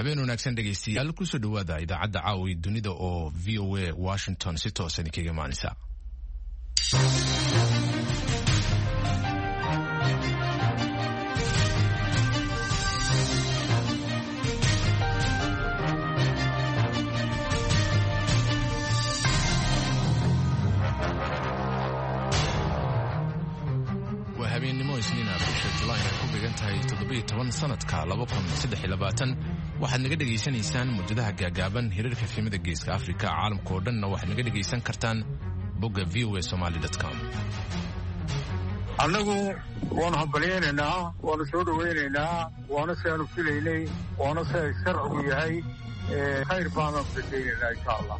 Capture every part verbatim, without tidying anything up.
habeen wanaagsan dhegaystayaal ku soo dhawaada idaacadda caawi dunida oo V O A Washington si toosan kaga maanisa. habeenimo isniina bisha July ay ku beegan tahay toddoba iyo toban sanadka laba kun saddex iyo labaatan waxaad naga dhageysanaysaan muujadaha gaagaaban hirarka filimada geeska Afrika caalamka oo dhanna waxaad naga dhageysan kartaan bogga v o a somali dot com. annagu waan hambalyeynaa waan soo dhaweynaynaa waana saanu filaynay waana say sharcigu yahay khayr baan filaynaa insha Allah.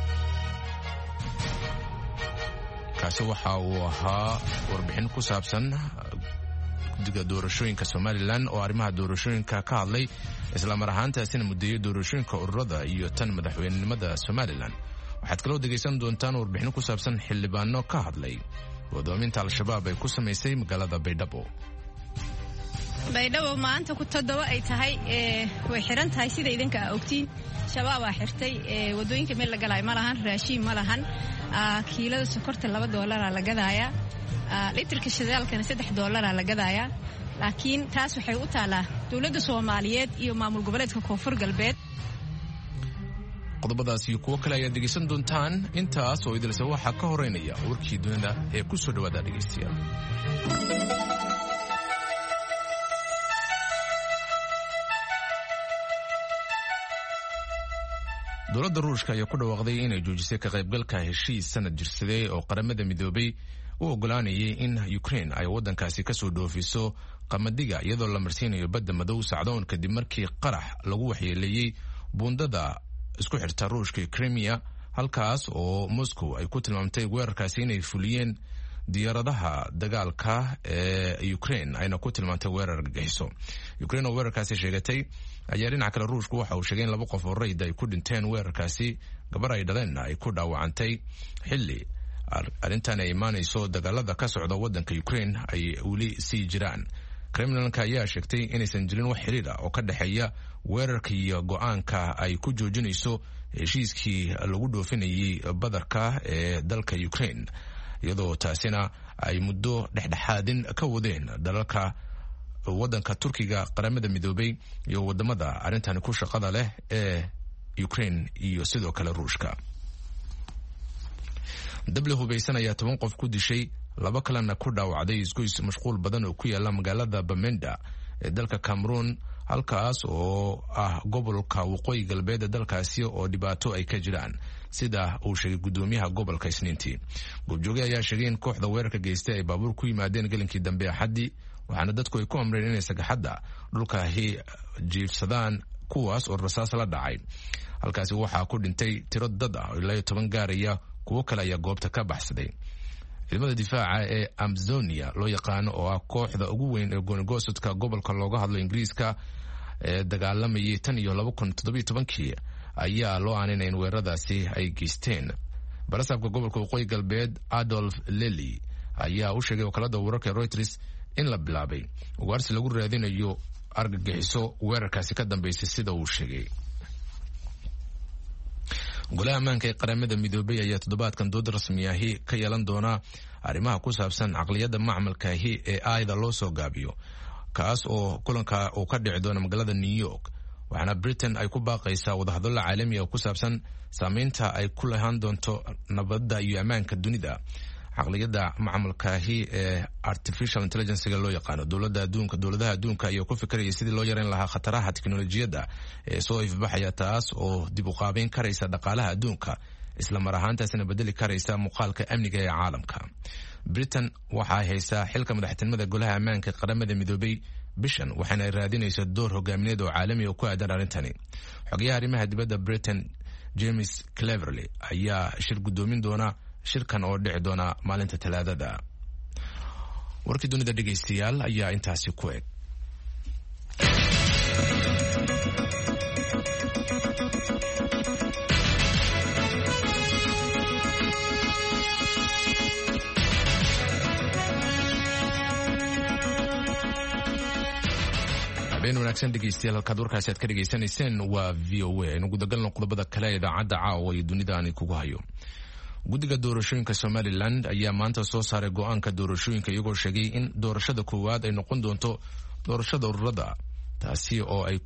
kaasi waxa uu ahaa warbixin ku saabsan guddiga doorashooyinka Somaliland oo arrimaha doorashooyinka ka hadlay isla mar ahaantaasina mudeeyo doorashooyinka ururada iyo tan madaxweynenimada Somaliland. waxaad kaloo dhageysan doontaan warbixin ku saabsan xildhibaano ka hadlay wadoominta al-shabaab ay ku sameysay magaalada Baydhabo. Baydhabo maanta ku toddoba ay tahay ee way xiran tahay sida idinka ogtiin shabaab waa xirtay ee wadooyinka meel laga galay ma lahan raashin ma lahan kiilada sokorta laba doolar la gadaaya litirka shidaalkana saddex doolar la gadaaya laakiin taas waxay u taalaa dawladda Soomaaliyeed iyo maamul goboleedka Koonfur Galbeed. qodobadaas iyo kuwa kale ayaad dhegeysan doontaan intaas oo idilse waxa ka horeynaya warkii dunida ee ku soo dhawaada dhegeystayaal. dowladda Ruushka ayaa ku dhawaaqday inay joojisay ka qaybgalka heshiis sanad jirsaday oo qaramada midoobay u ogolaanayay in Ukraine ay wadankaasi ka soo dhoofiso qamadiga iyadoo la marsiinayo badda madow sacdoon kadib markii qarax lagu waxyeeleeyay buundada isku xirta Ruushka iyo Crimea halkaas oo Moscow ay ku tilmaamtay weerarkaasi inay fuliyeen diyaaradaha dagaalka ee Ukraine ayna ku tilmaantay weerar argagixiso. Ukraine oo weerarkaasi sheegatay ayaa dhinaca kale Ruushku waxa uu sheegay in laba qof oo rayid ay ku dhinteen weerarkaasi gabar ay dhaleen ay ku dhaawacantay xilli arrintan ay imaanayso dagaalada ka socda wadanka Ukraine ay weli sii jiraan. Kremlinka ayaa sheegtay inaysan jirin wax xiriir ah oo ka dhaxeeya weerarka iyo go'aanka ay ku joojinayso heshiiskii lagu dhoofinayay badarka ee dalka Ukraine iyadoo taasina ay muddo dhexdhexaadin ka wadeen dalalka wadanka Turkiga qaramada midoobay iyo wadamada arrintan ku shaqada leh ee Ukraine iyo sidoo kale Ruushka. dable hubeysan ayaa toban qof ku dishay laba kalena ku dhaawacday isgoys mashquul badan oo ku yaala magaalada Bamenda ee dalka Cameroon halkaas oo ah gobolka waqooyi galbeed ee dalkaasi oo dhibaato ay ka jiraan sida uu sheegay gudoomiyaha gobolka Isniintii. goobjooge ayaa sheegay in kooxda weerarka geystay ay baabuur ku yimaadeen galinkii dambe Axadii waxaana dadku ay ku amreen inay sagaxadda dhulka jiifsadaan kuwaas oo rasaas la dhacay. halkaasi waxaa ku dhintay tiro dad ah ilaa iyo toban gaaraya kuwo kale ayaa goobta ka baxsaday. ciidamada difaaca ee Amazonia loo yaqaano oo ah kooxda ugu weyn ee goonigoosodka gobolka looga hadlo Ingiriiska ee dagaalamayay tan iyo laba kun toddoba iyo tobankii ayaa loo aaninay in weeraradaasi ay geysteen. barasaabka gobolka waqooyi galbeed Adolf Lely ayaa u sheegay wakaalada wararka Reuters in la bilaabay ugaarsi lagu raadinayo argagixiso weerarkaasi ka dambeysay sida uu sheegay. golaha ammaanka ee qaramada midoobay ayaa toddobaadkan dood rasmi ahi ka yeelan doona arrimaha ku saabsan caqliyadda macmalka ahi ee aayada loo soo gaabiyo kaas oo kulanka uu ka dhici doona magaalada New York waxaana Britain ay ku baaqaysaa wadahadallo caalami ah oo ku saabsan saameynta ay ku lahaan doonto nabadda iyo ammaanka dunida. caqliyadda macmalka ahi ee artificial intelligence loo yaqaano dowladda adduunka dowladaha adduunka ayaa ku fikiraya sidii loo yareyn lahaa khataraha tiknoolajiyadda ee soo ifbaxaya taas oo dib u qaabeyn karaysa dhaqaalaha adduunka isla mar ahaantaasina bedeli karaysa muuqaalka amniga ee caalamka. Britain waxay haysaa xilka madaxtinimada golaha ammaanka qaramada midoobay bishan waxaana ay raadinaysaa door hogaamineed oo caalami ah ku aadan arrintani. xogayaha arrimaha dibadda Britain James Cleverly ayaa shir gudoomin doona shirkan oo dhici doona maalinta Talaadada. warkii dunida dhegeystayaal ayaa intaasi ku eg. habeen wanaagsan dhegeystayaal halkaad warkaasi aad ka dhegaysanayseen waa v o a aynu gudagalno qodobada kale ee idaacadda caawa iyo dunida aan kugu hayo. guddiga doorashooyinka somalilan ayaa maanta soo saaray go-aanka doorashooyinka iyagoo sheegay in doorashada koowaad ay noqon doonto doorashada ururada, taasi oo ay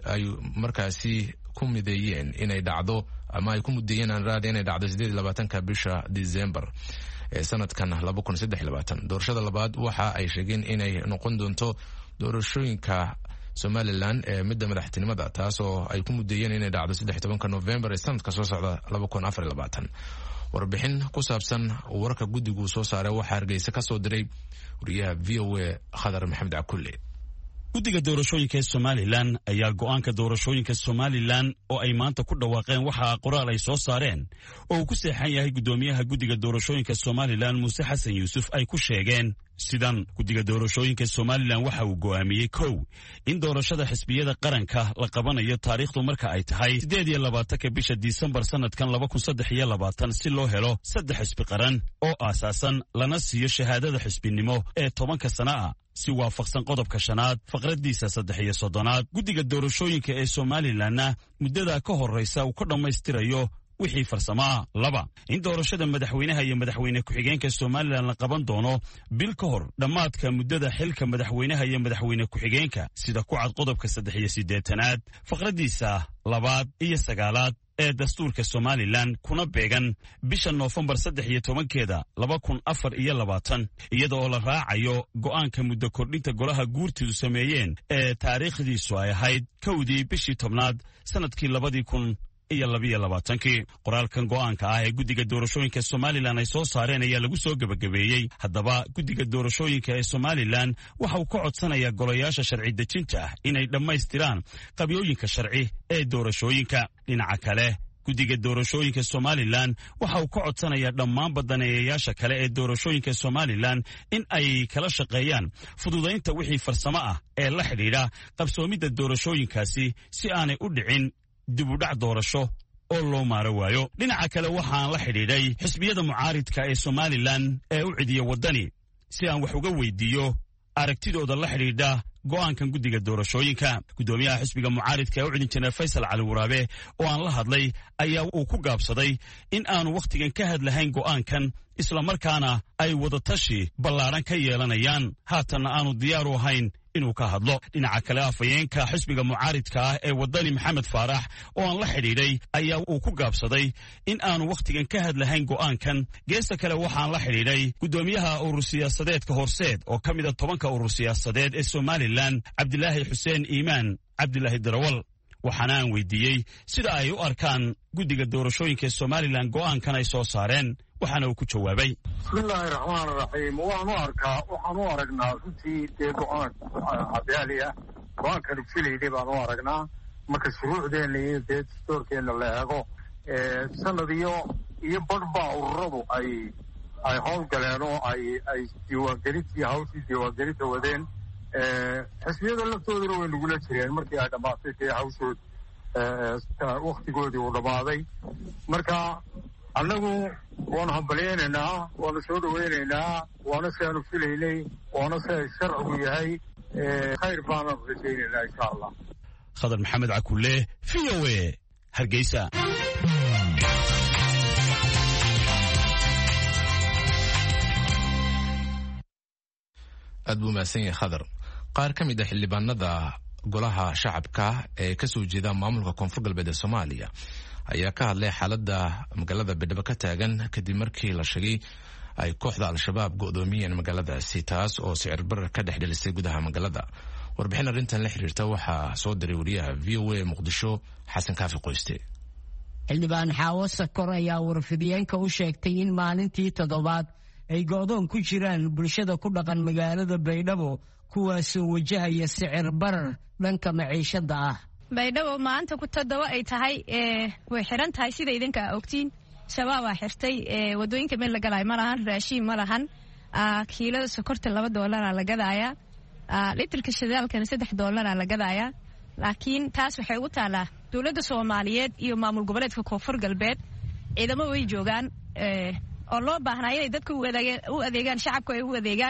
markaasi ku mideeyeen inay dhacdo ama ay ku mudeeyeen aan raadi inay dhacdo sideed iyo labaatanka bisha December ee sanadkan laba kun saddex iyo labaatan. doorashada labaad waxa ay sheegeen inay noqon doonto doorashooyinka Somaliland ee midda madaxtinimada, taas oo ay ku mudeeyeen inay dhacdo saddex iyo tobanka November ee sanadka soo socda laba kun afar iyo labaatan. warbixin ku saabsan warka guddigu soo saaray waxa Hargeysa ka soo diray wariyaha V O A Khadar Maxamed Cakulle. guddiga doorashooyinka Somaliland ayaa go'aanka doorashooyinka Somaliland oo ay maanta ku dhawaaqeen waxa qoraal ay soo saareen oo uu ku seexan yahay gudoomiyaha guddiga doorashooyinka Somaliland Muuse Xasan Yuusuf ay ku sheegeen sidan. guddiga doorashooyinka Somaliland waxa uu go'aamiyey kow in doorashada xisbiyada qaranka la qabanayo taariikhdu marka ay tahay sideed iyo labaatanka bisha December sanadkan laba kun saddex iyo labaatan si loo helo saddex xisbi qaran oo aasaasan lana siiyo shahaadada xisbinimo ee tobanka sano ah si waafaqsan qodobka shanaad faqradiisa saddex iyo soddonaad. guddiga doorashooyinka ee Somalilandna muddada ka horreysa uu ka dhammaystirayo wixii farsamaa. laba in doorashada madaxweynaha iyo madaxweyne ku-xigeenka Somaliland la qaban doono bil ka hor dhammaadka muddada xilka madaxweynaha iyo madaxweyne ku-xigeenka sida ku cad qodobka saddex iyo siddeetanaad faqradiisa labaad iyo sagaalaad ee dastuurka Somaliland, kuna beegan bisha Noofembar saddex iyo tobankeeda laba kun afar iyo labaatan, iyada oo la raacayo go'aanka muddo kordhinta golaha guurtidu sameeyeen ee taariikhdiisu ay ahayd kowdii bishii tobnaad sanadkii labadii kun iyo labiyo labaatankii. qoraalkan go'aanka ah ee guddiga doorashooyinka Somaliland ay soo saareen ayaa lagu soo gebagabeeyey. haddaba guddiga doorashooyinka ee Somaliland waxa uu ka codsanayaa golayaasha sharci dejinta ah inay dhammaystiraan qabyooyinka sharci ee doorashooyinka. dhinaca kale guddiga doorashooyinka Somaliland waxa uu ka codsanayaa dhammaan badaneeyayaasha kale ee doorashooyinka Somaliland in ay kala shaqeeyaan fududaynta wixii farsamo ah ee la xidhiidha qabsoomidda doorashooyinkaasi si aanay u dhicin dib u dhac doorasho oo loo maaro waayo. dhinaca kale waxaan la xidhiidhay xisbiyada mucaaridka ee Somaliland ee u cidiya waddani si aan wax uga weydiiyo aragtidooda la xidhiidha go'aankan guddiga doorashooyinka. gudoomiyaha xisbiga mucaaridka ee u cidin jiray Faysal Cali Waraabe oo aan la hadlay ayaa uu ku gaabsaday in aanu wakhtigan ka hadlahayn go'aankan, isla markaana ay wadatashi ballaaran ka yeelanayaan, haatanna aanu diyaar u ahayn inuu ka hadlo. dhinaca kale afayeenka xisbiga mucaaridka ah ee waddani Maxamed Faarax oo aan la xidhiidhay ayaa uu ku gaabsaday in aanu wakhtigan ka hadlahayn go'aankan. geesta kale waxaan la xidhiidhay gudoomiyaha urur siyaasadeedka Horseed oo ka mid a tobanka urur siyaasadeed ee Somaliland Cabdilaahi Xuseen Iimaan Cabdilaahi Darawal, waxaana aan weydiiyey sida ay u arkaan guddiga doorashooyinka Somaliland go'aankan ay soo saareen, waxaana uu ku jawaabay bismillaahi raxmaani raxiim. waan u arkaa waxaan u aragnaa runtii dee go-aan cadaali ah, go-aankanu filayday baan u aragnaa marka shuruucdeenna iyo dee dastuurkeenna la eego. sanad iyo iyo badhbaa ururadu ay ay howlgaleen oo ay ay diiwaangelintii hawshii diiwaangelinta wadeen. xisbiyada laftooduna way nagula jireen markii ay dhammaatay dee hawshood wakhtigoodii uu dhammaaday. marka annagu waanu hambalyaynaynaa, waanu soo dhawaynaynaa, waana si aanu filaynay, waana si ay sharcigu yahay. khayr baananu rajaynaynaa insha allah. Khadar Maxamed Cakulle, V O A, Hargeysa. aad buu mahadsan yahay Khadar. qaar ka mid ah xildhibaanada golaha shacabka ee ka soo jeeda maamulka koonfur galbeed ee Soomaaliya ayaa ka hadlay xaaladda magaalada Beledweyne ka taagan kadib markii la sheegay ay kooxda Al-Shabaab go'doomiyeen magaaladaasi, taas oo sicir barar ka dhex dhalisay gudaha magaalada. warbixin arrintan la xiriirta waxaa soo diray wariyaha V O A Muqdisho Xasan Kaafi Qoyste. xildhibaan Xaawo Sakor ayaa warfidiyeenka u sheegtay in maalintii toddobaad ay go'doon ku jiraan bulshada ku dhaqan magaalada Baydhabo kuwaasoo wajahaya sicir barar dhanka maciishada ah. Baydhabo maanta ku toddoba ay tahay way xiran tahay sida idinka ogtiin. shabaab waa xirtay wadooyinka meel la galay ma lahan, raashin ma lahan. kiilada sokorta laba doolar la gadaaya, litirka shidaalkana saddex doolar la gadaaya. laakiin taas waxay ugu taalaa dowladda Soomaaliyeed iyo maamul goboleedka Koonfur Galbeed. ciidamo way joogaan oo loo baahnaa inay dadka u adeegaan, shacabka ay u adeegaan.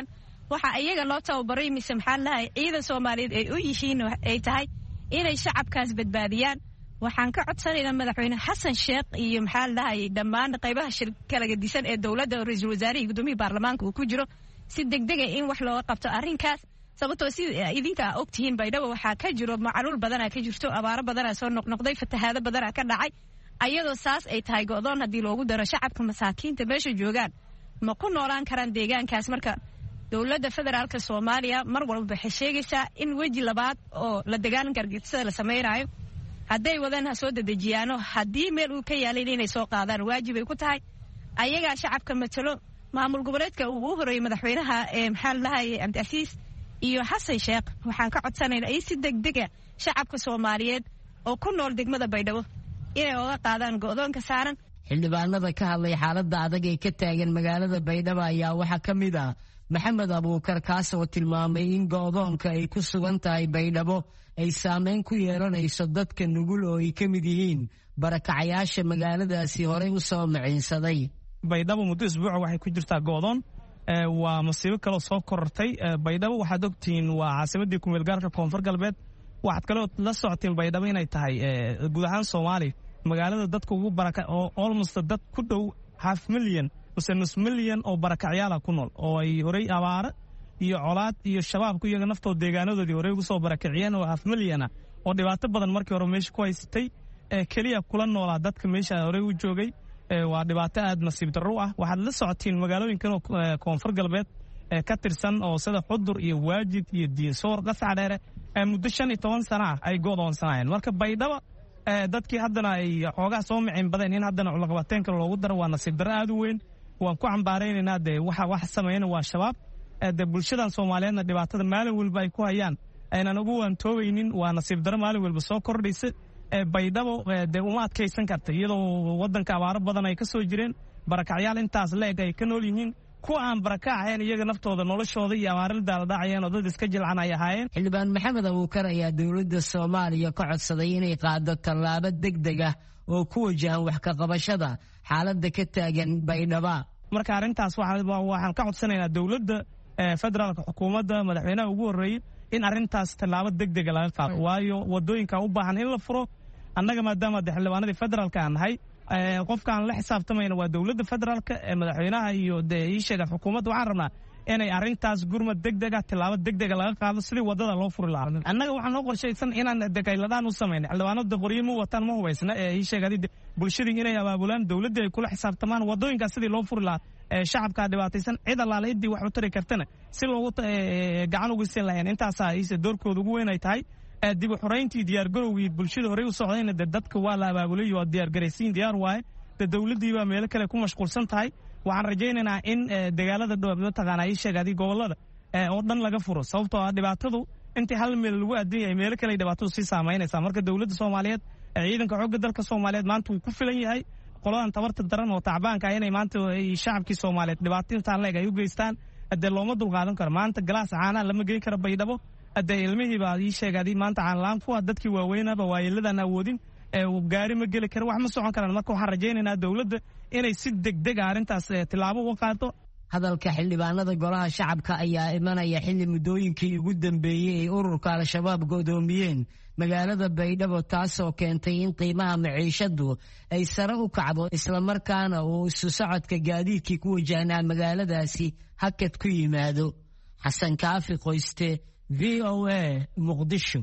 waxa iyaga loo tababaray mise maxaa lahay ciidan Soomaaliyeed ay u yihiin ay tahay inay shacabkaas badbaadiyaan waxaan ka codsanaynaa madaxweyne Xasan Sheekh iyo maxaa lahay dhammaan qaybaha shirkada gadisan ee dawladda ra'iisul wasaare iyo gudoomiyaha baarlamaanka uu ku jiro si degdeg ah in wax loo qabto arrinkaas sababtoo si idinka ogtihiin Baydhabo waxa ka jiro macaluul badan ka jirto abaaro badan soo noqnoqday fatahaado badan ka dhacay ayadoo saas ay tahay go'doon hadii loogu daro shacabka masaakiinta meesha joogaan ma ku noolaan karaan deegaankaas marka dawladda federaalka Soomaaliya mar walba waxay sheegaysaa in waji labaad oo la dagaalanka argagixisada la sameeyo haday wadaan soo dadejiyaano hadii meel uu ka yaalay inay soo qaadaan waajib ay ku tahay ayaga shacabka matalo maamul goboleedka uu u horeeyay madaxweynaha ee maxaa lahay Cabdiasiis iyo Xasan Sheekh waxaan ka codsanaynaa in si degdeg ah shacabka Soomaaliyeed oo ku nool degmada Baydhabo inay uga qaadaan go'doonka saaran xildhibaanada ka hadlay xaaladda adag ee ka taagan magaalada Baydhabo ayaa waxa kamid ah Maxamed Abuukar kaas oo tilmaamay in go'doonka ay ku sugan tahay Baydhabo ay saameyn ku yeelanayso dadka nugul oo ay kamid yihiin barakacayaasha magaaladaasi hore u soo maciinsaday Baydhabo muddo isbuuc waxay ku jirtaa go'doon waa masiibo kale soo korortay Baydhabo waxaad ogtiin waa caasimadii ku meel gaarka Koonfur Galbeed waxaad kale la socotiin Baydhabo inay tahay guud ahaan Soomaaliya magaalada dadka ugu baraka oo almost dad ku dhow half million mise nus million oo barakacayaal ku nool oo ay horay abaar iyo colaad iyo shabaab ku iyaga naftooda deegaanadoodii horay ugu soo barakaciyeen oo half million oo dhibaato badan markii hore meesha ku haysatay kaliya kula noolaa dadka meesha horay u joogay waa dhibaato aad nasiib darro ah waxaad la socotiin magaalooyinkan oo Koonfur Galbeed ka tirsan oo sida Xudur iyo Waajid iyo Diisoor Qasacdheere muddo shan iyo toban sano ah ay go'doonsanayeen marka Baydhabo dadkii haddana ay xoogaa soo micin badeen in haddana culaqabateenka loogu daro waa nasiib darro aad u weyn waan ku cambaaraynaynaa de waxa wax sameeyna waa shabaab de bulshadan Soomaaliyeedna dhibaatada maalin walba ay ku hayaan aynan ugu wantoobaynin waa nasiib darro maalin walba soo kordhaysa Baydhabo de uma adkaysan karta iyadoo wadanka abaaro badan ay ka soo jireen barakacayaal intaas leeg ay ka nool yihiin kuwa aan barakacayn iyaga naftooda noloshooda iyo abaarada la dhacayeen oo dad iska jilcan ay ahaayeen xildhibaan Maxamed Abuukar ayaa dawladda Soomaaliya ka codsaday inay qaado tallaabo degdeg ah oo ku wajahan wax ka qabashada xaaladda ka taagan Baydhabo marka arintaas waxaan ka codsanaynaa dawladda federaalka xukuumadda madaxweynaha ugu horeeyay in arintaas tallaabo degdeg ah laga qaado waayo wadooyinka u baahan in la furo annaga maadaama xildhibaanadii federaalka aan nahay qofka aan la xisaabtamayna waa dawladda federaalka ee madaxweynaha iyo deegaanka xukuumadda waxaan rabnaa inay arintaas gurmad degdeg ah tallaabo degdeg ah laga qaado sidii wadada loo furi lahaa annaga waxaan noo qorshaysan inaan degayladaan u sameeyno xildhibaanada qoriyimo wataan ma hubaysna ee ii sheegay bulshadii inay abaabulaan dawladda ay kula xisaabtamaan wadooyinka sidii loo furi lahaa shacabka dhibaataysan cid alaaleedii wax u tari kartana si loogu gacan ugu siin lahayn intaas ay doorkooda ugu weyn ay tahay dib u xoreyntii diyaar garowgii bulshada hore u socdayna dadka waa la abaabulay oo diyaar garaysiin diyaar waaye dawladii baa meel kale ku mashquulsan tahay waxaan rajaynaynaa in dagaalada dowladda taqaana ay sheegay gobolada oo dhan laga furo sababtoo ah dhibaatadu intii hal meel lagu adeeyay meel kale dhibaatadu si saameynaysa marka dawladda Soomaaliyeed ciidanka xoogga dalka Soomaaliyeed maanta uu ku filan yahay qoladan tabarta daran oo tacbaanka inay maanta shacabkii Soomaaliyeed dhibaatada leeg ay u geystaan hadda looma dul qaadan karo maanta galaas caana lama geey karo Baydhabo hadda ilmihii baa ii sheegay maanta aan laan ku dadkii waaweynaba waayeeladan awoodin ee gaari ma gali karo wax ma socon karaan marka waxaan rajaynaynaa dawladda inay si degdeg ah arintaas tilaabo u qaado hadalka xildhibaanada golaha shacabka ayaa imanaya xilli muddooyinkii ugu dambeeyay ee ururka Al-Shabaab go'doomiyeen magaalada Baydhabo taasoo keentay in qiimaha maciishadu ay sare u kacdo isla markaana uu isu socodka gaadiidkii ku wajahnaa magaaladaasi hakad ku yimaado Xasan Kaafi Qoyste V O A Muqdisho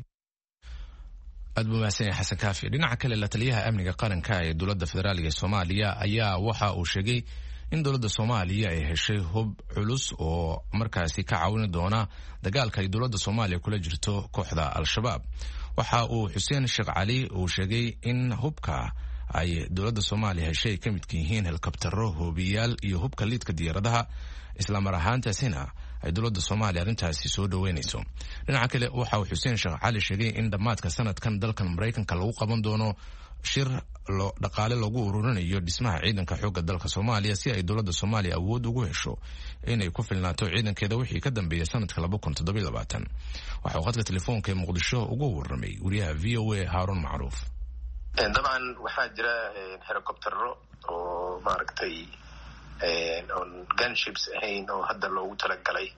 aad buu mahadsan Xasan Kaafi dhinaca kale la taliyaha amniga qaranka ee dowladda federaalka ee Soomaaliya ayaa waxa uu sheegay in dowladda Soomaaliya ay heshay hub culus oo markaasi ka caawin doona dagaalka ay dowladda Soomaaliya kula jirto kooxda Al-Shabaab waxa uu Xuseen Sheekh Cali uu sheegay in hubka ay dowladda Soomaaliya heshay ka mid yihiin helikobtaro hubiyaal iyo hubka liidka diyaaradaha isla mar ahaantaasina ay dowladda Soomaaliya arintaasi soo dhaweynayso dhinaca kale waxa uu Xuseen Sheekh Cali sheegay in dhamaadka sanadkan dalkan Mareykanka lagu qaban doono shir loo dhaqaale lagu ururinayo dhismaha ciidanka xoogga dalka Soomaaliya si ay dowladda Soomaaliya awood ugu hesho inay ku filnaato ciidankeeda wixii ka dambeeyay sanadka laba kun toddoba iyo labaatan waxa uu qadka telefoonka ee Muqdisho ugu warramay wariyaha V O A Harun Macruuf dabcan waxaa jira helicoptero oo maaragtay on gunships ahayn oo hadda loogu talagalay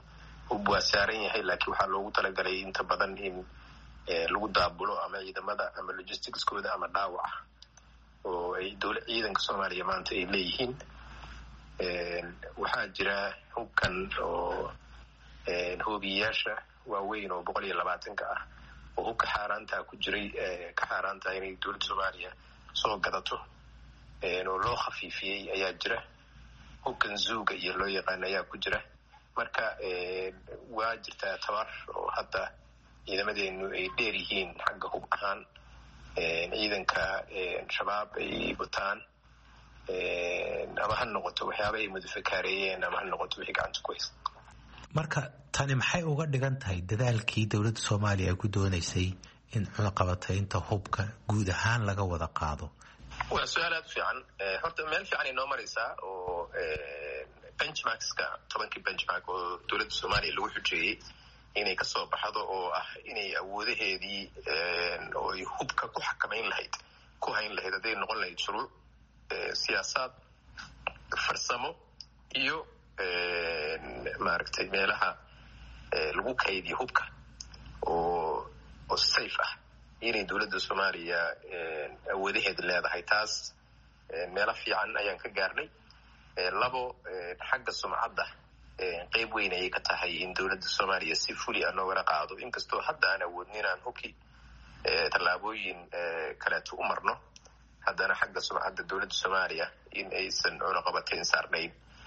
hub waa saaran yahay laakiin waxaa loogu talagalay inta badan in lagu daabulo ama ciidamada ama logisticskooda ama dhaawaca oo ay dowlad ciidanka Soomaaliya maanta ay leeyihiin. waxaa jira hubkan oo hubiyaasha waaweyn oo boqol iyo labaatan ka ah oo hubka xaaraanta ku jiray ka xaaraanta inay dowladda Soomaaliya soo gadato oo loo khafiifiyey ayaa jira. hubkan zuuga iyo loo yaqaan ayaa ku jira. marka waa jirtaa tabar oo hadda ciidamadeenu ay dheer yihiin xagga hub ahaan ciidanka shabaab ay wataan ama ha noqoto waxyaaba ay mudafakaareeyeen ama ha noqoto wixii gacanta ku haysta. marka tani maxay uga dhigan tahay dadaalkii dowladda Soomaaliya ay ku doonaysay in cunaqabataynta hubka guud ahaan laga wada qaado? waa su'aal aad u fiican. horta meel fiican ay noo maraysaa oo benchmarkska tobankii benchmark oo dowladda Soomaaliya lagu xujeeyey inay ka soo baxdo oo ah inay awoodaheedii oo ay hubka ku xakamayn lahayd ku hayn lahayd hadday noqon lahayd shuruuc siyaasaad farsamo iyo maaragtay meelaha lagu kaydiyo hubka oo oo safe ah inay dowladda Soomaaliya awoodaheeda leedahay. taas meelo fiican ayaan ka gaarnay. labo xagga sumcadda qayb weyn ayay ka tahay in dowladda Soomaaliya si fuli ah noogala qaado inkastoo hadda aan awoodnin inaan hubkii tallaabooyin kaleeto u marno. haddana xagga sumcadda dowladda Soomaaliya in aysan cunaqabatayn saarnayn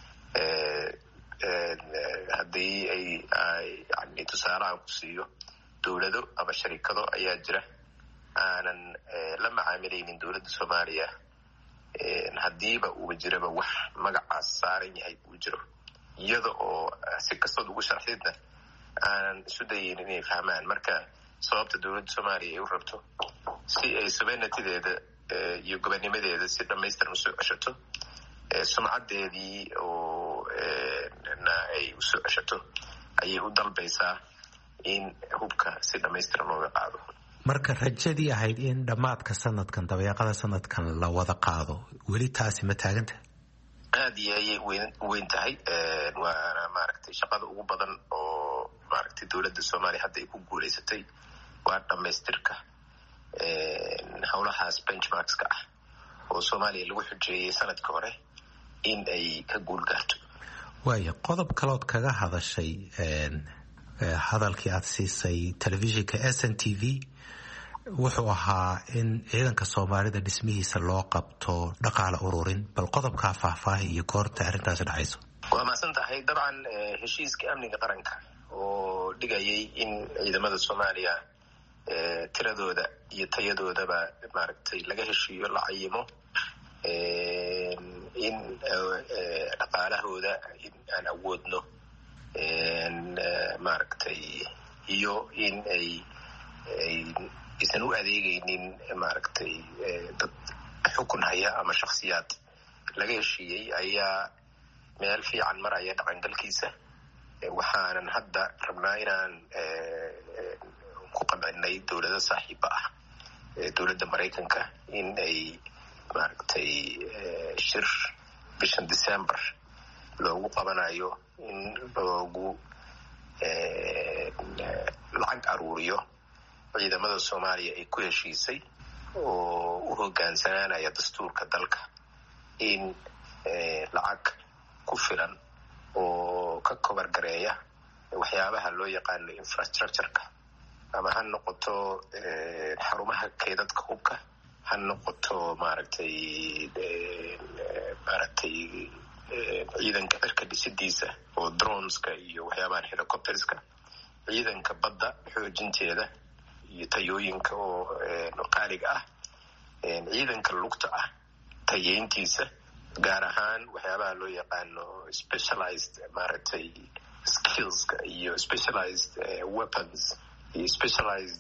haddii ay yani tusaalahan ku siiyo dowlado ama sharikado ayaa jira aanan la macaamilaynin dowladda Soomaaliya haddiiba uba jiraba wax magacaas saaran yahay uu jiro iyada oo si kastood ugu sharxidna aanan isu dayin inay fahmaan. marka sababta dowladda Soomaaliya ay u rabto si ay sovereignty-deeda iyo gobonnimadeeda si dhamaystiran usoo ceshato sumcaddeedii oo na ay usoo ceshato ayay u dalbaysaa in hubka si dhamaystiran looga qaado. marka rajadii ahayd in dhammaadka sanadkan dabeeqada sanadkan la wada qaado weli taasi ma taaganta? aad iyo ayay weyn tahay. waana maaragtay shaqada ugu badan oo maaragtay dowladda Soomaaliya hadda ay ku guulaysatay waa dhamaystirka howlahaas benchmarkska ah oo Soomaaliya lagu xujeeyey sanadka hore in ay ka guul gaarto. waayo qodob kalood kaga hadashay hadalkii aad siisay telefishinka S N T V wuxuu ahaa in ciidanka Soomaalida dhismihiisa loo qabto dhaqaale ururin. bal qodobkaa faahfaahi iyo goorta arrintaasi dhacayso. waa mahadsan tahay. dabcan heshiiska amniga qaranka oo dhigayay in ciidamada Soomaaliya tiradooda iyo tayadoodaba maaragtay laga heshiiyo la cayimo in dhaqaalahooda in aan awoodno maaragtay iyo in ay aysan u adeegaynin maaragtay dad xukun haya ama shakhsiyaad laga heshiiyey ayaa meel fiican maraya dhaqangalkiisa. waxaanan hadda rabnaa inaan ku qancinay dowlado saaxiiba ah dowladda Maraykanka in ay maaragtay shir bishan December loogu qabanayo in loogu lacag aruuriyo ciidamada Soomaaliya ay ku heshiisay oo u hogaansanaanaya dastuurka dalka in lacag ku filan oo ka kobar gareeya waxyaabaha loo yaqaano infrastructure-ka ama ha noqoto xarumaha keedadka hubka ha noqoto maaragtay maaragtay ciidanka cirka dhisidiisa oo droneska iyo waxyaabahan helicopterska ciidanka badda xoojinteeda iyo tayooyinka oo qaaliga ah ciidanka lugta ah tayeyntiisa gaar ahaan waxyaabaha loo yaqaano specialized maaragtay skillska iyo specialized weapons iyo specialized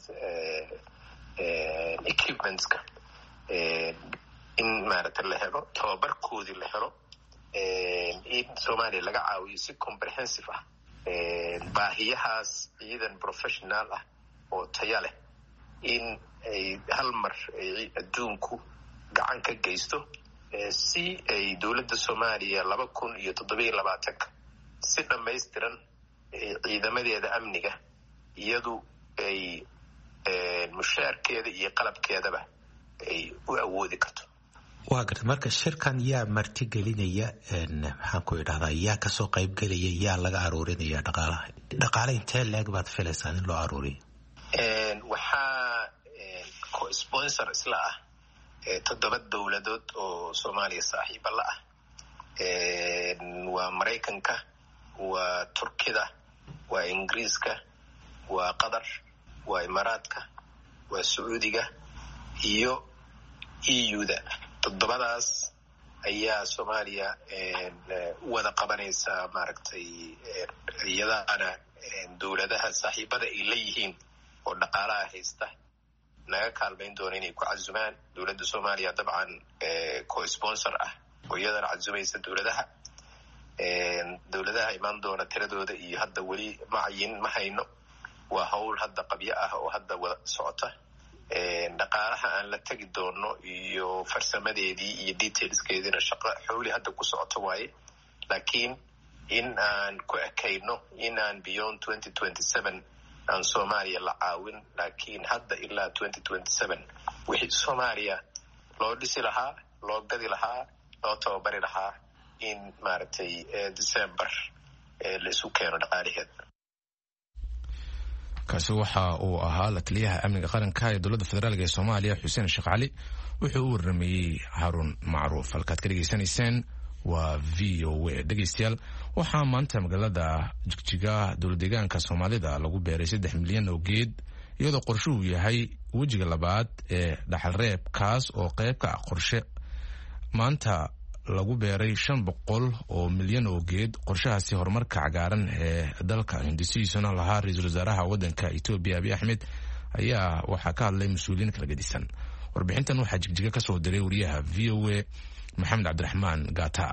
equipmentska in maaragtay la helo tababarkoodii la helo in Soomaaliya laga caawiyo si comprehensive ah baahiyahaas ciidan professional ah oo taya leh in ay hal mar adduunku gacan ka geysto si ay dowladda Soomaaliya laba kun iyo toddoba iyo labaatanka si dhamaystiran ciidamadeeda amniga iyadu ay mushaarkeeda iyo qalabkeedaba ay u awoodi karto. waa garta marka shirkan yaa martigelinaya maxaan ku idhahdaa yaa kasoo qaybgelaya yaa laga aruurinaya dhaqaalaha dhaqaale intee leeg baad filaysaa in loo aruuriyo? waxaa co-sponsor isla ah toddoba dowladood oo Soomaaliya saaxiibo la ah. waa Maraykanka, waa Turkida, waa Ingiriiska, waa Qatar, waa Imaaraadka, waa Sacuudiga iyo E U-da. toddobadaas ayaa Soomaaliya wada qabanaysa maaragtay iyadaana dowladaha saaxiibada ay leeyihiin oo dhaqaalaha haysta naga kaalmayn doona inay ku casumaan. dowladda Soomaaliya dabcan co-sponsor ah oo iyadana casumaysa dowladaha dowladaha imaan doona tiradooda iyo hadda weli macayin ma hayno. waa hawl hadda qabyo ah oo hadda wada socota. dhaqaalaha aan la tegi doono iyo farsamadeedii iyo detailskeediina shaqo xawli hadda ku socoto waaye. laakiin in aan ku ekayno in aan beyond twenty twenty-seven aan Soomaaliya la caawin, laakiin hadda ilaa twenty twenty-seven wixii Soomaaliya loo dhisi lahaa, loo gadi lahaa, loo tababari lahaa in maaragtay December la isu keeno dhaqaalaheed. kaasi waxa uu ahaa la taliyaha amniga qaranka ee dowladda federaalk ee Soomaaliya Xuseen Sheekh Cali. wuxuu u warramayay Harun Macruuf. halkaad ka dhageysanayseen waa V O A. dhegeystayaal waxaa maanta magaalada Jigjiga dowlad deegaanka Soomaalida lagu beeray saddex milyan oo geed iyadoo qorshuhu yahay wejiga labaad ee dhaxal reeb kaas oo qayb ka ah qorshe maanta lagu beeray shan boqol oo milyan oo geed. qorshahaasi horumarka cagaaran ee dalka hindisiisana lahaa ra-iisul wasaaraha waddanka Ethiopia Abiy Ahmed ayaa waxaa ka hadlay mas-uuliyiin kala gedisan. warbixintan waxaa Jigjiga ka soo diray wariyaha V O A Maxamed Cabdiraxmaan Gata.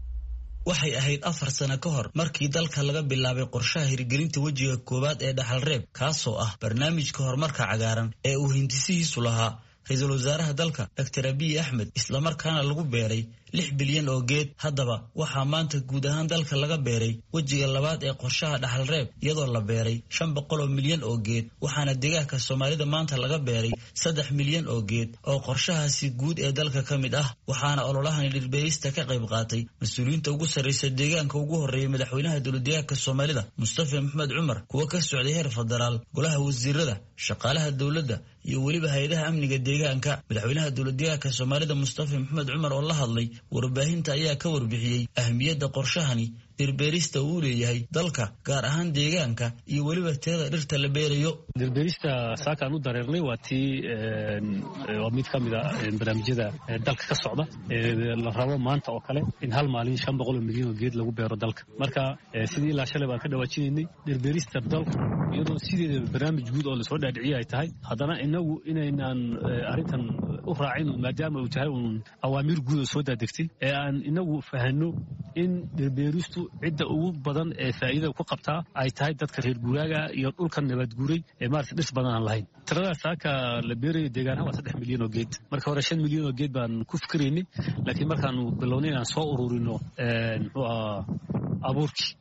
waxay ahayd afar sano ka hor markii dalka laga bilaabay qorshaha hirgelinta wejiga koowaad ee dhaxal reeb kaasoo ah barnaamijka horumarka cagaaran ee uu hindisihiisu lahaa ra-iisul wasaaraha dalka Doctor Abiy Ahmed islamarkaana lagu beeray lix bilyan oo geed. haddaba waxaa maanta guud ahaan dalka laga beeray wejiga labaad ee qorshaha dhaxal reeb iyadoo la beeray shan boqol oo milyan oo geed. waxaana deegaanka Soomaalida maanta laga beeray saddex milyan oo geed oo qorshahaasi guud ee dalka ka mid ah. waxaana ololahani dhirbeerista ka qayb qaatay mas-uuliyiinta ugu sarreysa deegaanka ugu horreeyay madaxweynaha dowlad deegaanka Soomaalida Mustafa Maxamed Cumar, kuwa ka socday heer federaal, golaha wasiirada, shaqaalaha dowladda iyo weliba hay'adaha amniga deegaanka. madaxweynaha dowlad deegaanka Soomaalida Mustafa Maxamed Cumar oo la hadlay warbaahinta ayaa ka warbixiyey ahmiyadda qorshahani dhirbeerista uu leeyahay dalka, gaar ahaan deegaanka iyo weliba tirada dhirta la beerayo. dhirbeerista saakaan u dareernay waa tii waa mid ka mid a barnaamijyada dalka ka socda. la rabo maanta oo kale in hal maalin shan boqol oo milyan oo geed lagu beero dalka. marka sidii ilaa shalay baan ka dhawaajinaynay dhirbeerista dalka iyadoo sideeda barnaamij guud oo lasoo dhaadhiciyay ay tahay, haddana inagu inaynaan arrintan u raacin maadaama uu tahay uun awaamiir guud oo soo daadegtay ee aan inagu fahanno in dhirbeeristu cidda ugu badan ee faa'iidada ku qabtaa ay tahay dadka reer guuraaga iyo dhulka nabad guuray ee maaragtay dhis badan aan lahayn. tirada saaka la beerayo deegaanaha waa saddex milyan oo geed. marka hore shan milyan oo geed baan ku fikiraynay, laakiin markaanu bilownay inaan soo ururino muxuu ahaa abuurkii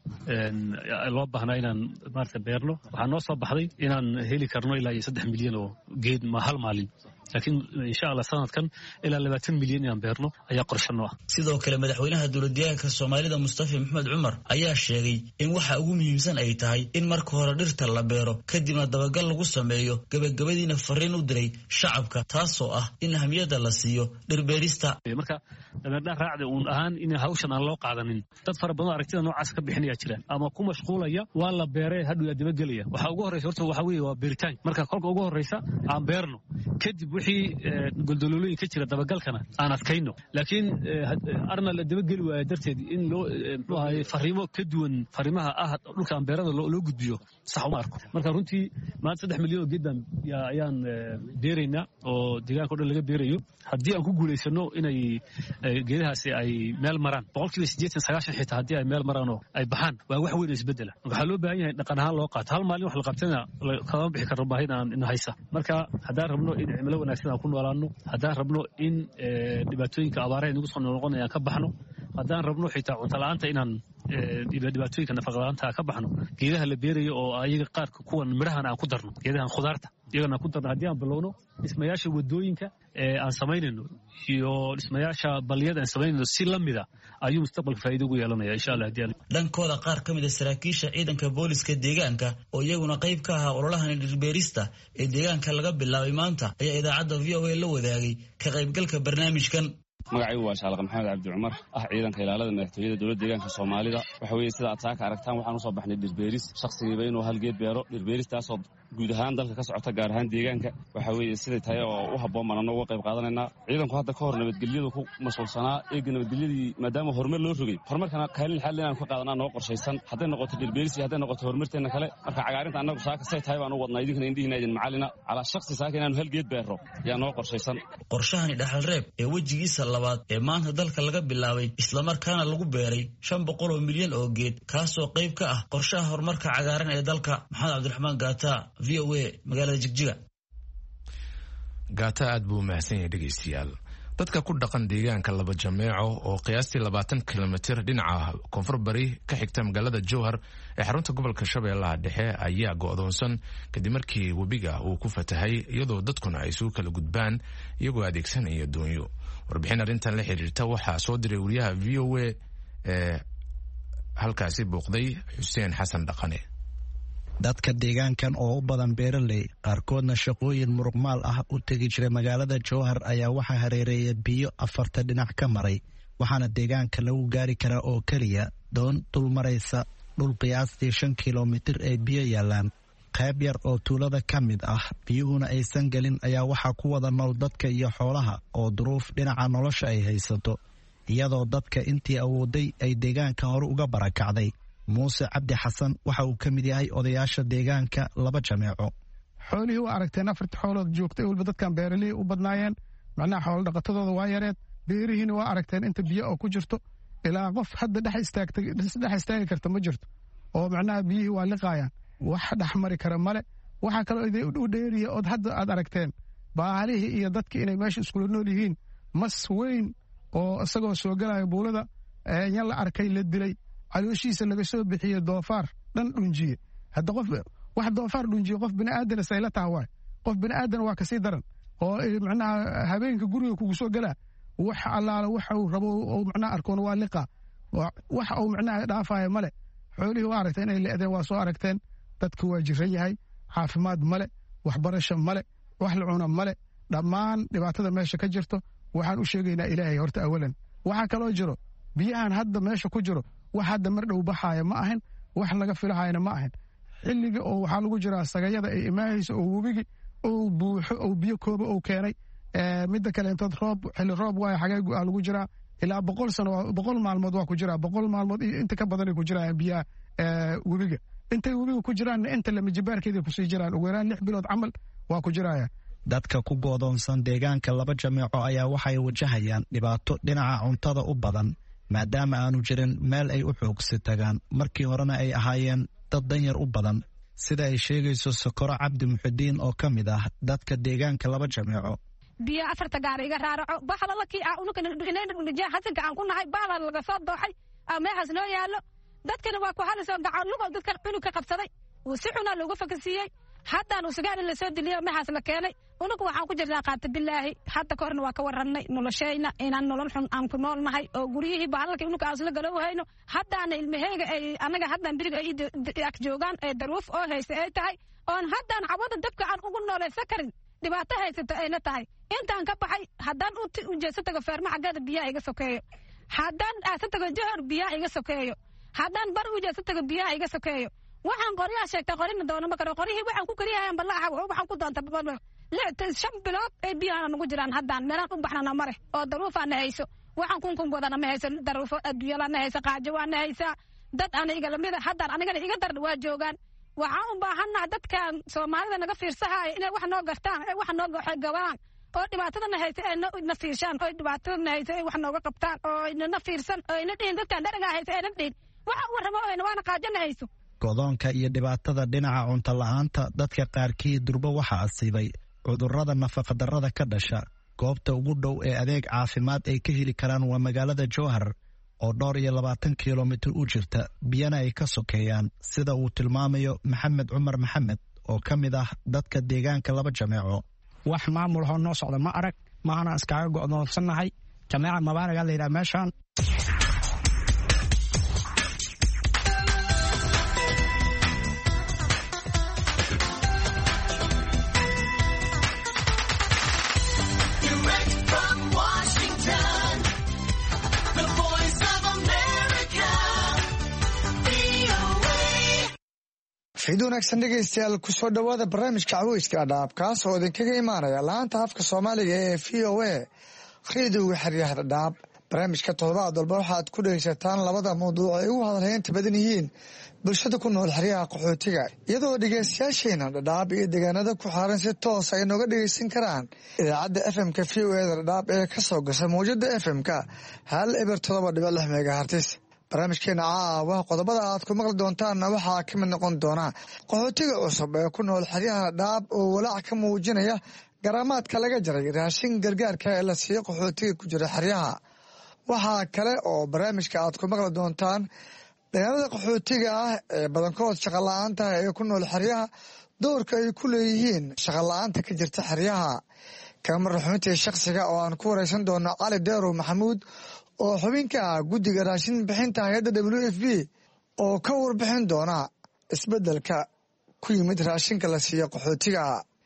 loo baahnaa inaan maaragtay beerno, waxaa noo soo baxday inaan heli karno ilaa iyo saddex milyan oo geed ma hal maalin. laakiin insha Allah sanadkan ilaa labaatan milyan inaan beerno ayaa qorshano ah. sidoo kale madaxweynaha dowlad deegaanka Soomaalida Mustafa Maxamed Cumar ayaa sheegay in waxa ugu muhiimsan ay tahay in marka hore dhirta la beero kadibna dabagal lagu sameeyo, gabagabadiina fariin u diray shacabka taasoo ah in ahmiyadda la siiyo dhirbeerista. marka dabeedna raacda uun ahaan in hawshan aan loo qaadanin dad fara badan aragtida noocaas ka bixinaya jiraan ama ku mashquulaya waa la beeray hadhow dabagelaya. waxa ugu horeysa horta waxa weeye waa beeritaan. marka kolka ugu horeysa aan beerno, kadib wixii goldololooyin ka jira dabagalkana aan adkayno. laakiin arna la dabageli waaya darteed in loo muxuu ahaye fariimo ka duwan fariimaha ah dhulkaan beerada loo gudbiyo sax uma arko. marka runtii maanta saddex milyan oo geed baan ayaan beeraynaa oo deegaanka o dhan laga beerayo. haddii aan ku guulaysano inay geedahaasi ay meel maraan boqolkiiba siddeetan sagaashan xitaa haddii ay meel maraan oo ay baxaan waa wax weyn oo isbedela. waxaa loo baahan yahay dhaqan ahaan loo qaato. hal maalin wax la qabtana kama bixi karno baahida aan ina haysa. marka haddaan rabno in cimilo wanaagsan aan ku noolaano, haddaan rabno in dhibaatooyinka abaaraha inagu soo noqonayaan ka baxno, haddaan rabno xitaa cunto la-aanta inaan dhibaatooyinka nafaqadaanta ka baxno geedaha la beerayo oo ayaga qaarka kuwan midhahan aan ku darno geedahan khudaarta iyagana aan ku darno haddii aan bilowno dhismayaasha wadooyinka aan samaynayno iyo dhismayaasha baliyada aan samaynayno si la mida ayuu mustaqbalka faa'iido ugu yeelanaya insha Allah hadii dhankooda qaar ka mid ah saraakiisha ciidanka booliska deegaanka oo iyaguna qayb ka ah ololahan dhirbeerista ee deegaanka laga bilaabay maanta ayaa idaacadda V O A la wadaagay ka qaybgalka barnaamijkan magacaygu waa Shaalaqa Maxamed Cabdi Cumar ah ciidanka ilaalada madaxtooyada dowladda deegaanka Soomaalida waxa weeye sida aad saaka aragtaan waxaan u soo baxnay dhirbeeris shakhsigiiba inuu hal geed beero dhirbeeristaas oo guud ahaan dalka ka socota gaar ahaan deegaanka waxa weeye siday tahay oo u habboon manano uga qayb qaadanayna ciidanku hadda ka hor nabadgelyadu ku mashquulsanaa eega nabadgelyadii maadaama horumar loo rogay horumarkana kaalin xal inaan ku qaadanaa noo qorshaysan hadday noqoto dhirbeeris iyo hadday noqoto horumarteena kale marka cagaarinta annagu saaka say tahay baan u wadnaa idinkana indhihiina idin macalina calaa shakhsi saaka inaanu hal geed beero yaa noo qorshaysan qorshahani dhaxal reeb ee wejigiisa labaad ee maanta dalka laga bilaabay isla markaana lagu beeray shan boqol oo milyan oo geed kaasoo qayb ka ah qorshaha horumarka cagaaran ee dalka maxamed cabdiraxmaan gaata V O A magaalada Jigjiga gaata aad buu mahadsan yahay dhegeystayaal dadka ku dhaqan deegaanka laba jameeco oo qiyaastii labaatan kilomitir dhinaca koonfur bari ka xigta magaalada Jowhar ee xarunta gobolka Shabeellaha Dhexe ayaa go'doonsan kadib markii webiga uu ku fatahay iyadoo dadkuna ay soo kala gudbaan iyagoo adeegsanaya doonyo warbixin arrintan la xiriirta waxaa soo diray wariyaha V O A ee halkaasi booqday Xuseen Xasan Dhaqane dadka deegaankan oo u badan beeraley qaarkoodna shaqooyin muruqmaal ah u tegi jiray magaalada Jowhar ayaa waxaa hareereeyay biyo afarta dhinac ka maray waxaana deegaanka lagu gaari karaa oo keliya doon dul maraysa dhul qiyaastii shan kilomitir ee biyo yaalaan qayb yar oo tuulada ka mid ah biyuhuna aysan gelin ayaa waxaa ku wada nool dadka iyo xoolaha oo duruuf dhinaca nolosha ay haysato iyadoo dadka intii awooday ay deegaanka hore uga barakacday muuse cabdi xasan waxa uu ka mid yahay odayaasha deegaanka laba jameeco xoolihii waa aragteen afarta xoolood joogtay waliba dadkan beeraley u badnaayeen macnaha xoolo dhaqatadooda waa yareed beerihiina waa aragteen inta biyo oo ku jirto ilaa qof hadda dhex istaagtay dhex istaagi karta ma jirto oo macnaha biyihii waa liqaayaan wax dhex mari kara male waxaa kaloo u dheeriya ood hadda aad aragteen baalihii iyo dadkii inay meesha iskula nool yihiin mas weyn oo isagoo soo galaya buulada yan la arkay la dilay calooshiisa laga soo bixiye doofaar dhan dhunjiye hadda qof wax doofaar dhunjiye qof bini'aadan sayla taha waay qof bini'aadan waa kasii daran oo macnaha habeenka guriga kugu soo galaa wax allaala waxa uu rabo oo macnaha arkoon waa liqa wax uu macnaha dhaafaya male xoolihii waa aragteen inay le'deen waa soo aragteen dadka waa jiran yahay caafimaad male waxbarasho male wax la cuna male dhammaan dhibaatada meesha ka jirto waxaan u sheegaynaa ilaahay horta awalan waxaa kaloo jiro biyahan hadda meesha ku jiro wax hadda mar dhow baxaaya ma ahan wax laga filahayana ma ahan xilliga oo waxaa lagu jiraa sagayada ay imaahaysa oo webigi oo buuxo oo biyo kooba oo keenay midda kale intood roob xilli roob waayo xagee aa lagu jiraa ilaa boqol sano boqol maalmood waa ku jiraa boqol maalmood iyo inta ka badanay ku jiraan biyaha webiga intay webiga ku jiraanna inta lamijibaarkeeda kusii jiraan ugu yaraan lix bilood camal waa ku jiraya dadka ku goodoonsan deegaanka laba jameeco ayaa waxay wajahayaan dhibaato dhinaca cuntada u badan maadaama aanu jirin meel ay u xoogsi tagaan markii horena ay ahaayeen dad danyar u badan sida ay sheegayso Sokoro Cabdi Muxudiin oo ka mid ah dadka deegaanka laba jameeco biyo afarta gaar iga raaraco baxala lakii ah unuka dhinaca hasanka aan ku nahay baala laga soo dooxay meexas noo yaalo dadkana waa ku halisoo gacan lugo dadka cunug ka qabsaday uu si xuna looga fakasiyay haddaan uu sugaan la soo diliyo meexas la keenay unugu waxaan ku jirnaa qaata bilaahi hadda ka horna waa ka warannay noloshayna inaan nolol xun aan ku noolnahay oo guryihii bahalka unuga aan isla galo hayno haddaana ilmahayga ay anaga haddaan biriga ay ag joogaan ee daruuf oo haysa ay tahay oon haddaan cawada dabka aan ugu noolaysa karin dhibaato haysata ayna tahay intaan ka baxay haddaan u jeeso tago feerma xaggeeda biyaha iga sokeeyo haddaan aasa tago Jowhar biyaha iga sokeeyo haddaan bar u jeeso tago biyaha iga sokeeyo waxaan qoryaha sheegtay qorina doono ma karo qoryihii waxaan ku kariyahay balaaha waxaan ku doonta lixdan shan bilood ay biyaha nagu jiraan haddaan meelaan u baxnana mare oo daruufaan hayso waxaan kun kun wadana ma hayso daruufo adduunyada ma hayso qaajo waa haysa dad aniga lamid ah haddaan anigana iga dar waa joogaan waxaan u baahannahay dadkan Soomaalida naga fiirsahay inay wax noo gartaan ay wax noo gawaan oo dhibaatadana hayso ay na fiirshaan oo dhibaatadana hayso ay wax nooga qabtaan oo ina fiirsan oo ina dhihin dadkan dharaga hayso ay na dhihin waxa uu rabo oo waana qaajana hayso godoonka iyo dhibaatada dhinaca cunto la'aanta dadka qaarkii durba waxa asiibay cudurrada nafaqadarrada ka dhasha goobta ugu dhow ee adeeg caafimaad ay ka heli karaan waa magaalada Jowhar oo dhowr iyo labaatan kilomitir u jirta biyana ay ka sokeeyaan sida uu tilmaamayo maxamed cumar maxamed oo ka mid ah dadka deegaanka laba jameeco. wax maamul hoo noo socda ma arag maana iskaga go'doonsannahay jameeca mabaaraga la yidhaha meeshaan. fid wanaagsan dhegaystayaal kusoo dhowaada barnaamijka caweyska dhadhaab kaas oo idinkaga imaanaya laanta afka soomaaliga ee v o a reediyoga xeryaha dhadhaab. barnaamijka toddobaad walba waxaad ku dhegaysataan labada mawduuc ay ugu hadalhaynta badan yihiin bulshada ku nool xeryaha qaxootiga, iyadoo dhegaystayaasheena dhadhaab iyo deegaanada ku xaaran si toos ay nooga dhegaysan karaan idaacadda f m-ka v o eda dhadhaab ee ka soo gasha mawjada f m-ka hal eber todoba dhibic lix megahartis. barnaamijkeena caawa qodobada aad ku maqli doontaanna waxaa ka mid noqon doona qaxootiga cusub ee ku nool xeryaha dhadhaab oo walaac ka muujinaya garaamaadka laga jaray raashin gargaarka ee la siiyo qaxootiga ku jira xeryaha. waxaa kale oo barnaamijka aad ku maqli doontaan deegaanada qaxootiga ah ee badankood shaqola-aanta ee ku nool xeryaha doorka ay ku leeyihiin shaqola-aanta ka jirta xeryaha. kamar xubintii shakhsiga oo aan ku wareysan doono cali deerow maxamuud oo xubinka ah guddiga raashin bixinta hay-adda w f b oo ka warbixin doona isbeddelka ku yimid raashinka la siiyo qaxootiga.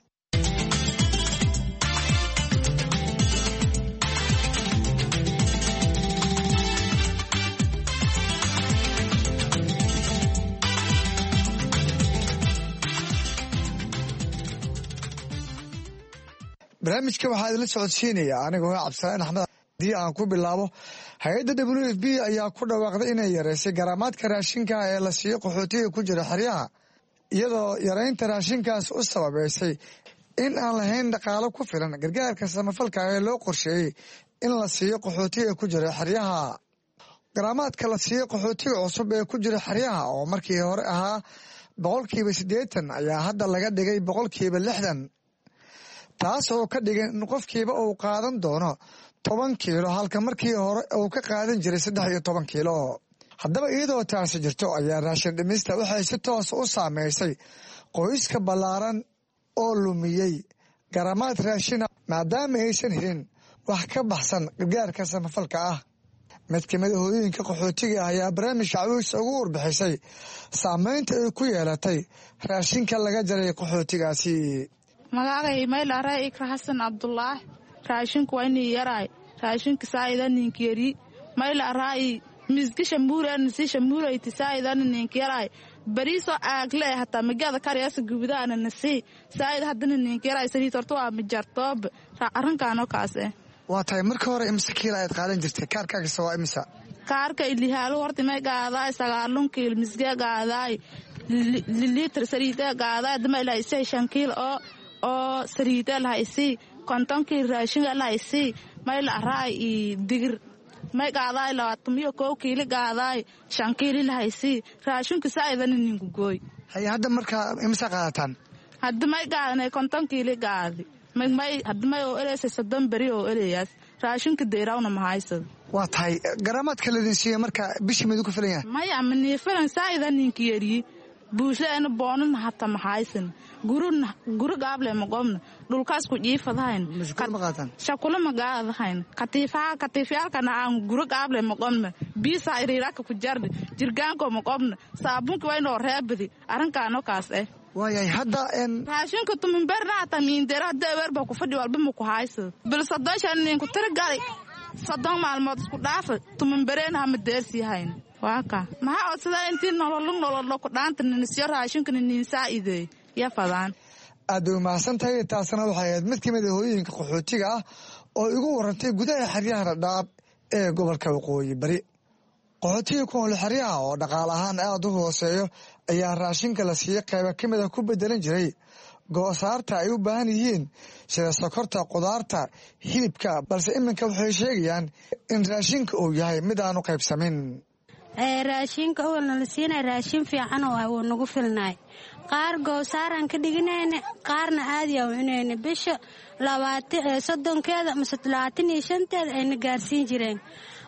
barnaamijka waxaa idinla socodsiinaya anigoo cabdisalaan axmed. haddii aan ku bilaabo, hay-adda w f b ayaa ku dhawaaqday inay yareysay garaamaadka raashinka ee la siiyo qaxootiga ku jira xeryaha, iyadoo yareynta raashinkaas u sababeysay in aan lahayn dhaqaalo ku filan gargaarka samafalka ee loo qorsheeyey in la siiyo qaxootiga ku jira xeryaha. garaamaadka la siiyo qaxootiga cusub ee ku jira xeryaha oo markii hore ahaa boqolkiiba siddeetan ayaa hadda laga dhigay boqolkiiba lixdan, taas oo ka dhigan in qofkiiba uu qaadan doono toban kiilo halka markii hore uu ka qaadan jiray saddex iyo toban kiilo. haddaba iyadoo taasi jirto ayaa raashin dhimista waxay si toos u saameysay qoyska ballaaran oo lumiyey garaamaad raashina maadaama aysan helin wax ka baxsan gargaarka samafalka ah. mid ka mid a hooyooyinka qaxootiga ah ayaa barnaamijka caweysa ugu warbixisay saameynta ay ku yeelatay raashinka laga jaray qaxootigaasi. magacay maylaara ikra xasan cabdulaahi raashinku waa inii yaraay raashinka saa'ida ninkiyari maylaaraay misgisha muuraan si shamuurayti saa'ida ninkiyaraay bariiso aagle hataa magada kariyasa gubadaana nasi saa'ida hadana ninkiyaraay sariit horta waa mijartoob arrinkaano kaase. waa tahay marka hore imse kiila aad qaadan jirtay kaarkaagisa waa imisa? kaarka ilihaalo horta may gaadaay sagaalun kiil misge gaadaay liliitr sariite gaadaay dama ilaa isay shan kiil oo oo sariite lahaysii kontonkii raashinga lahaysii may la araay iyo digir may gaadaay labaatamiyo kow kiili gaadaay shan kiili lahaysii raashinka saa'idana ninku gooy. haye hadda markaa imisa qaadataan? hadda may gaadanay konton kiili gaadi may hadda may oo eleysay soddon beri oo eleyaas raashinka deyrawna mahaysad. waa tahay garaamaadka ladin siiya marka bishii midu ku filan yahay? maya manii filan saa'ida ninka yariyi buushaena boonana hata mahaysan guruna guru gaable maqomna dhulkaas ku jiifadahayn shakula magaadahayn katiifaha katiifyaalkana aan guru gaable maqomna biisa iriiraka ku jardi jirgaanko maqomna saabunka waynoo reebadi arrinkaano kaas eh. waayay hadda raashinka tuminberna hata miindera hadda ewerba ku fadhi walba ma ku haysa bil soddon shan ninku tiragali soddon maalmood isku dhaafa tuminbereena hama deersiihayn. waaka maxaa codsadaa intii nololug nololo ku dhaanta ninisyo raashinkana niin saa'ideey ya fadaan. aad bay umahadsan tahay. taasna waxay ahayd mid ka mid a hooyooyinka qaxootiga ah oo igu warantay gudaha xeryaha dhadhaab ee gobolka waqooyi bari. qaxootiga ku nool xeryaha oo dhaqaale ahaan aad u hooseeyo ayaa raashinka la siiyey qayba ka mid a ku bedelan jiray goosaarta ay u baahan yihiin sida sokorta, qudaarta, hilibka, balse iminka waxay sheegayaan in raashinka uu yahay mid aanu qaybsamin. raashinka awalna la siinay raashin fiican oo uu nagu filnaay qaar goosaaraan ka dhiganayna qaarna aadi aan cunayna bisha labaatan soddonkeeda mise labaatan iyo shanteeda ayna gaarsiin jireen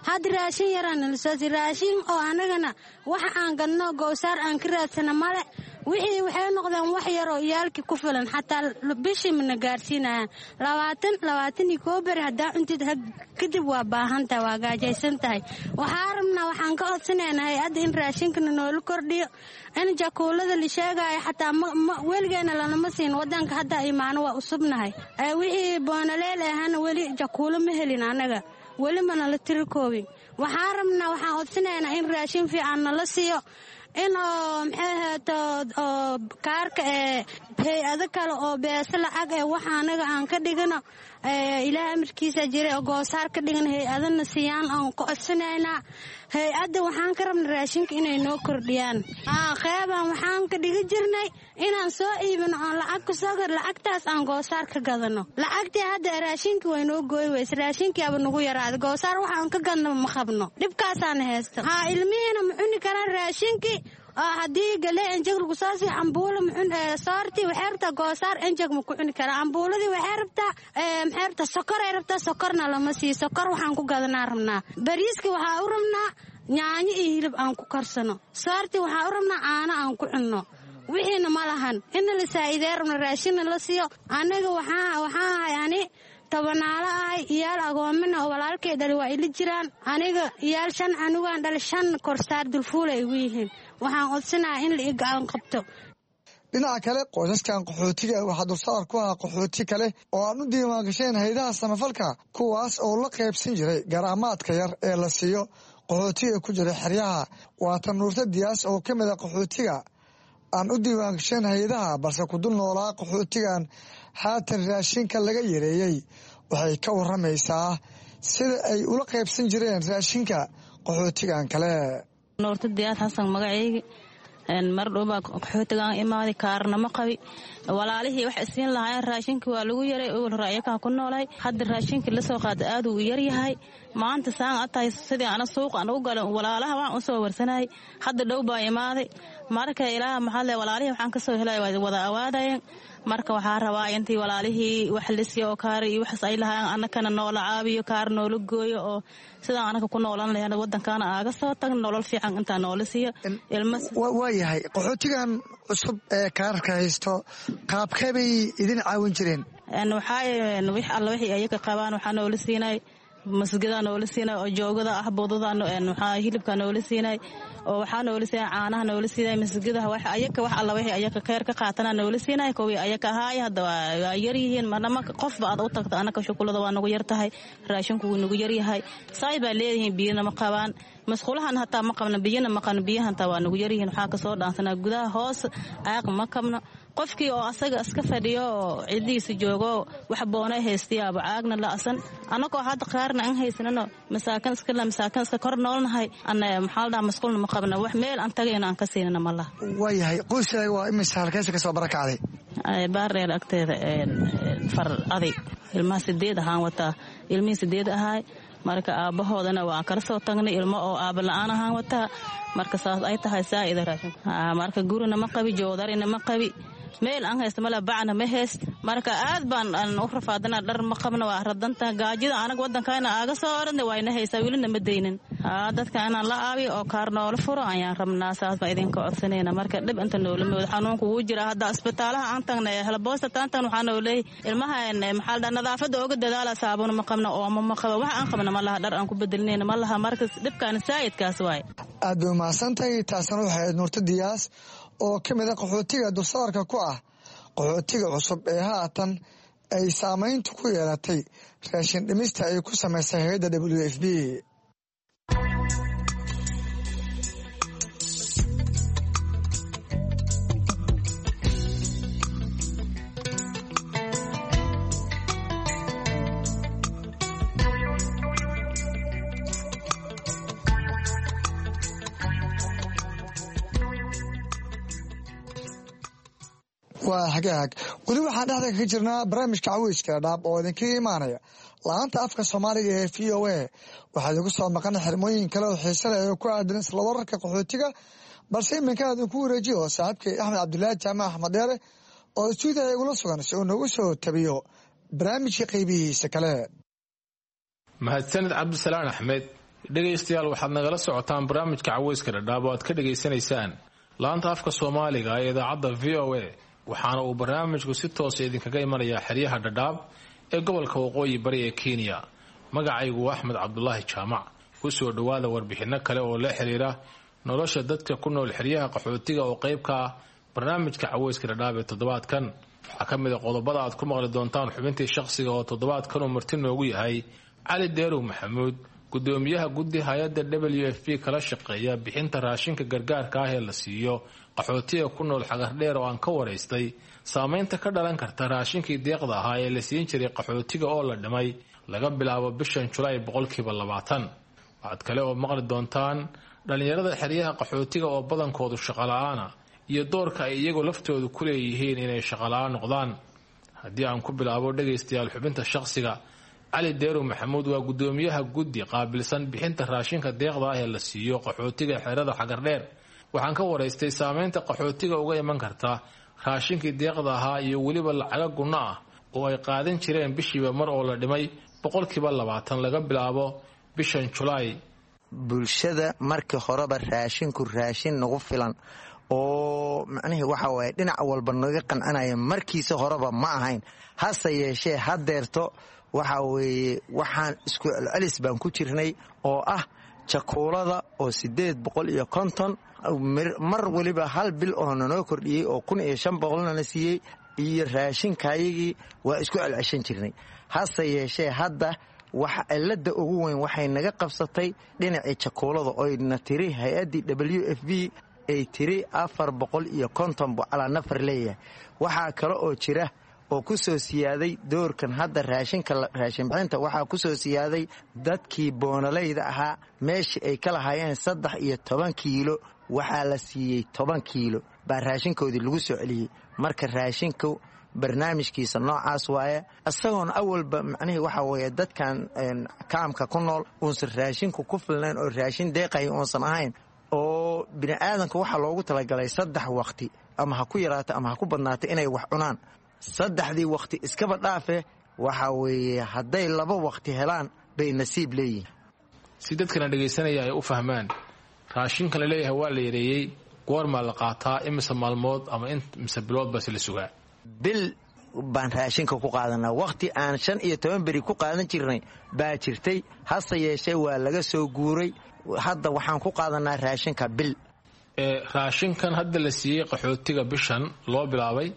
hadda raashin yaraan nala soo si raashin oo anagana waxa aan gadno goosaar aan ka raadsana male wixii waxay noqdeen wax yar oo iyaalkii ku filan xataa bishii mana gaarsiinayaan labaatan labaatan iyo koo beri haddaa cuntid kadib waa baahantahay waa gaajaysan tahay waxaa rabnaa waxaan ka codsanaynaa hay-adda in raashinkana noola kordhiyo in jakuulada la sheegaayo xataa weligeena lanama siin wadanka hadda imaano waa usubnahay wixii boonaleel ahana weli jakuulo ma helin anaga weli mana la tiri koobin waxaa rabnaa waxaan codsanaynaa in raashin fiican nala siiyo in oo maxay ahaato oo kaarka ee hay-ado kale oo beesa lacag ee waxa anaga aan ka dhigano ilaahay amarkiisa jiray oo goosaar ka dhigan hay-adana siiyaan aan ku codsanaynaa hay-adda waxaan ka rabnay raashinka inay noo kordhiyaan qeybaan waxaan ka dhigi jirnay inaan soo iibino oon lacag ku soo gar lacagtaas aan goosaar ka gadano lacagtii hadda raashinkii way noo gooy weyse raashinkiiaba nagu yaraaday goosaar waxaan ka gadno ma qabno dhibkaasaana haysta haa ilmihiina ma cuni karaan raashinkii haddii galee enjeg lagu soo sii cambuulo soortii waxay rabtaa goosaar enjeg ma ku cuni karaa cambuuladii waxay rabtaa maxay rabtaa sokoray rabtaa sokorna lama sii sokor waxaan ku gadanaa rabnaa bariiska waxaa u rabnaa yaanyo iyo hilib aan ku karsano soortii waxaa u rabnaa caano aan ku cunno wixiina ma lahan inna la saa'iidee rabna raashinna la siiyo anaga waxaa waxaa ahay ani tobanaalo ahay iyaal agoomina oo walaalkay dhali waa ila jiraan aniga iyaal shan anugaan dhali shan korsaar dulfuula igu yihiin waxaan codsanayaa in la i gacan qabto dhinaca kale qoysaskan qaxootiga waxaa dulsaar ku ah qaxooti kale oo aan u diiwaangasheen haydaha samafalka kuwaas oo la qaybsan jiray garaamaadka yar ee la siiyo qaxootiga ku jira xeryaha waatan nuurta diyaas oo ka mid a qaxootiga aan u diiwaangasheen haydaha balse ku dul noolaa qaxootigan haatan raashinka laga yareeyey waxay ka waramaysaa sida ay ula qaybsan jireen raashinka qaxootigan kale nuurta diyaas xasan magacayga mar dhowbaa qaxootigaan imaaday kaarna ma qabi walaalihii wax isiin lahaayeen raashinkii waa lagu yaray owal hore ayakaa ku noolay hadda raashinkii lasoo qaada aad uu yaryahay maanta saan a tahay sidii ana suuq aan u gala walaalaha waan u soo warsanayay hadda dhow baa imaaday marka ilaaha maxaa le walaalihii waxaan ka soo helay waa wada awaadayeen marka waxaa rabaa intii walaalihii wax lisiyo oo kaar iyo waxaas ay lahaayeen annakana noola caabiyo kaar noola gooyo oo sidaan anaka ku noolan lahayn wadankaana aaga soo tagno nolol fiican intaa noola siiyo waa yahay qaxootigan cusub ee kaararka haysto qaabkee bay idin caawin jireen waxaa wix alla wixii ayaga qabaan waxaa noola siinay masgadaa noola siinay oo joogada ah budada waxaa hilibka noola siinay oo waxaa noola siinay caanaha noola siinay masgadaha wax ayaka wax alla wixii ayaka khayr ka qaatana noola siinay kuwii ayaka ahaay hadda waa yar yihiin marnama qofba aad u tagto anaka shukulada waa nagu yar tahay raashinku wuu nagu yar yahay saay baa leeyihiin biyana ma qabaan masquulahan hataa ma qabno biyana ma qabno biyaha hataa waa nagu yar yihiin waxaa ka soo dhaansanaa gudaha hoos aaq ma qabno qofkii oo asaga iska fadhiyo oo cidiisa joogo wax boonay haystiyaaba caagna la'san anagoo hadda qaarna aan haysanano masaakin iska la masaakin iska kor noolnahay ana maxaa la masquulna ma qabno wax meel aan tagayna aan ka siinana ma laha waayahay qoyskaaga waa imisa halkeesa ka soo barakacday baardheer agteeda far aday ilmaha sideed ahaan wataa ilmihii sideed ahaay marka aabbahoodana waan kala soo tagnay ilmo oo aaba la-aan ahaan wataa marka saas ay tahay saa'ida raashin marka gurina ma qabi joodarina ma qabi meel aan haysto mala bacna ma hayst marka aad baan u rafaadana dhar ma qabna waa radanta gaajida anaga wadankaana aaga soo oradna wayna haysaa welina ma deynin dadka inaan la aabiyo oo kaar noola furo ayaan rabnaa saas baa idinka codsanayna marka dhib inta noola moodo xanuunku wuu jira hadda isbitaalaha aan tagnay helboosta taantan waxaa nooleey ilmaha maxaa la nadaafada ooga dadaala saabuun ma qabna oo ma qaba wax aan qabna ma laha dhar aan ku bedelinayna ma laha marka dhibkaan saa'idkaas waay aad bay mahadsantahay taasina waxay nuurta diyaas oo ka mid a qaxootiga dulsaarka ku ah qaxootiga cusub ee haatan ay saamayntu ku yeelatay raashin dhimista ay ku samaysay hay-adda w f b waa hagaag weli waxaan dhexda ka jirnaa barnaamijka caweyska dhaab oo idinkaga imaanaya la-aanta afka soomaaliga ee v o a waxaa idigu soo maqan xirmooyin kale oo xiise leh oo ku aadan isla wararka qaxootiga balse iminkaa idinku wareejiyo saaxiibkay axmed cabdulaahi jaamac axmed dheere oo stuudiya igula sugan si uu nagu soo tabiyo barnaamijka qaybihiisa kale mahadsanid cabdisalaan axmed dhegaystayaal waxaad nagala socotaan barnaamijka caweyska dhadhaab oo aad ka dhegaysanaysaan laanta afka soomaaliga ee idaacadda v o a waxaana uu barnaamijku si toosa idinkaga imanayaa xeryaha dhadhaab ee gobolka waqooyi bari ee kenya. magacaygu waa axmed cabdulaahi jaamac. ku soo dhowaada warbixinno kale oo la xiriira nolosha dadka ku nool xeryaha qaxootiga oo qayb ka ah barnaamijka caweyska dhadhaab ee toddobaadkan. waxaa ka mid a qodobada aad ku maqli doontaan xubintii shaqsiga oo toddobaadkan uu marti noogu yahay cali deerow maxamuud, gudoomiyaha guddi hay-adda w f p kala shaqeeya bixinta raashinka gargaarka ah ee la siiyo qaxootiga ku nool xagardheer oo aan ka waraystay saamaynta ka dhalan karta raashinkii deeqda ahaa ee la siin jiray qaxootiga oo la dhimay laga bilaabo bishan julaay boqolkiiba labaatan. waxaad kale oo maqli doontaan dhallinyarada xeryaha qaxootiga oo badankoodu shaqola'aana iyo doorka ay iyagoo laftoodu ku leeyihiin inay shaqola'aan noqdaan. haddii aan ku bilaabo dhegaystayaal xubinta shaqsiga, cali deerow maxamuud waa gudoomiyaha guddi qaabilsan bixinta raashinka deeqda ah ee la siiyo qaxootiga xerada xagardheer. waxaan ka waraystay saamaynta qaxootiga uga iman karta raashinkii deeqda ahaa iyo weliba lacago gunno ah oo ay qaadan jireen bishiiba mar oo la dhimay boqolkiiba labaatan laga bilaabo bishan julaay. bulshada markii horeba raashinku raashin nagu filan oo macnihii waxa waaye dhinac walba naga qancanaya markiisa horeba ma ahayn. hase yeeshee haddeerto waxa weeye waxaan isku celcelis baan ku jirnay oo ah jakuulada oo sideed boqol iyo konton mar weliba hal bil oo nanoo kordhiyey oo kun iyo shan boqolnana siiyey iyo raashinkayagii waa isku celceshan jirnay. hase yeeshee hadda wax cilada ugu weyn waxay naga qabsatay dhinacii jakuulada oyna tiri hay-addii w f b ay tiri afar boqol iyo konton buu calaa nafar leeyahay. waxaa kale oo jira oo ku soo siyaaday doorkan hadda raashinka raashin bixinta waxaa ku soo siyaaday dadkii boonalayda ahaa meeshii ay ka lahaayeen saddex iyo toban kiilo waxaa la siiyey toban kiilo baa raashinkoodii lagu soo celiyey. marka raashinku barnaamijkiisa noocaas waaye isagoon awalba macnihii waxa weeye dadkan kaamka ku nool uusan raashinku ku filnayn oo raashin deeqaya uusan ahayn oo bini'aadanka waxaa loogu talagalay saddex waqti ama ha ku yaraato ama ha ku badnaato inay wax cunaan. saddexdii waqti iskaba dhaafe waxa weeye hadday laba waqti helaan bay nasiib leeyihiin. si dadkana dhegaysanaya ay u fahmaan raashinka la leeyahay waa la yareeyey goormaa la qaataa imise maalmood ama imise bilood baa si la sugaa? bil baan raashinka ku qaadanaa. waqti aan shan iyo toban beri ku qaadan jirnay baa jirtay. hase yeeshee waa laga soo guuray. hadda waxaan ku qaadanaa raashinka bil. raashinkan hadda la siiyey qaxootiga bishan loo bilaabay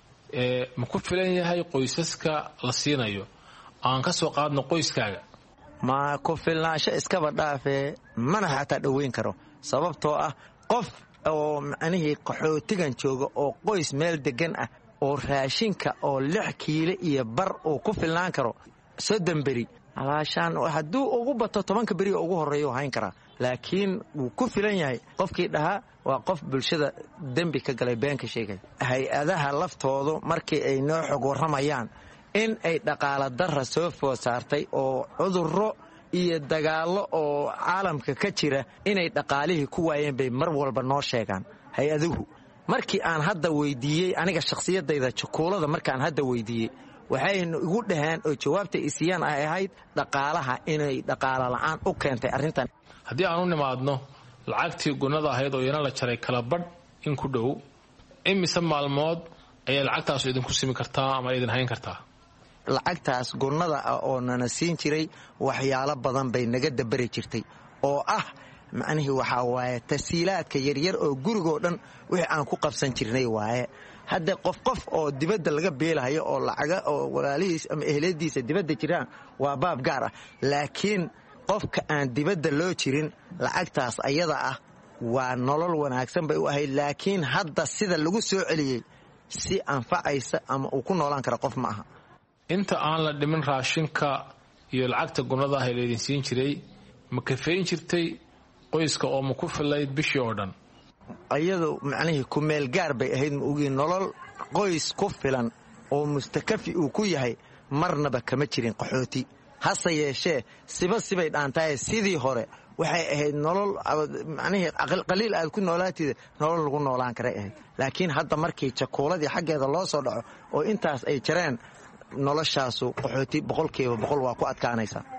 ma ku filan yahay qoysaska la siinayo? aan ka soo qaadno qoyskaaga. ma ku filnaansho iskaba dhaafee mana xataa dhoweyn karo. sababtoo ah qof oo macnihii qaxootigan jooga oo qoys meel degan ah oo raashinka oo lix kiilo iyo bar uu ku filnaan karo soddon beri alaashaan hadduu ugu bato tobanka beri ugu horreeya hayn karaa. laakiin wuu ku filan yahay qofkii dhahaa waa qof bulshada dembi ka galay beenka sheegay. hay-adaha laftoodu markii ay noo xog warramayaan in ay dhaqaala darra soo food saartay oo cudurro iyo dagaallo oo caalamka ka jira inay dhaqaalihii ku waayeen bay mar walba noo sheegaan hay-aduhu. markii aan hadda weydiiyey aniga shakhsiyadayda jakuulada markaan hadda weydiiyey waxayna igu dhaheen oo jawaabta isiyaan ay ahayd dhaqaalaha inay dhaqaala la'aan u keentay arrintan. haddii aan u nimaadno lacagtii gunnada ahayd oo iyana la jaray kala badh in ku dhow, imise maalmood ayay lacagtaasu idinku simi kartaa ama idin hayn kartaa? lacagtaas gunnada ah oo nana siin jiray waxyaalo badan bay naga dabari jirtay oo ah macnihii waxaa waaye tasiilaadka yaryar oo gurigoo dhan wixii aan ku qabsan jirnay waaye. hadda qof qof oo dibadda laga beelahayo oo lacaga oo walaalihiis ama ehladiisa dibadda jiraan waa baab gaar ah. laakiin qofka aan dibadda loo jirin lacagtaas ayada ah waa nolol wanaagsan bay u ahayd. laakiin hadda sida lagu soo celiyey si anfacaysa ama uu ku noolaan kara qof ma aha. inta aan la dhimin raashinka iyo lacagta gunnada ah ee laydin siin jiray ma kafayn jirtay qoyska oo ma ku filayd bishii oo dhan? ayadu macnihii ku meel gaar bay ahayd ma ogii. nolol qoys ku filan oo mustakafi uu ku yahay marnaba kama jirin qaxooti. hase yeeshee siba sibay dhaantahay sidii hore waxay ahayd nolol macnihii qaliil aad ku noolaatida nolol lagu noolaan karay ahayd. laakiin hadda markii jakuuladii xaggeeda loo soo dhaco oo intaas ay jareen noloshaasu qaxooti boqolkiiba boqol waa ku adkaanaysaa.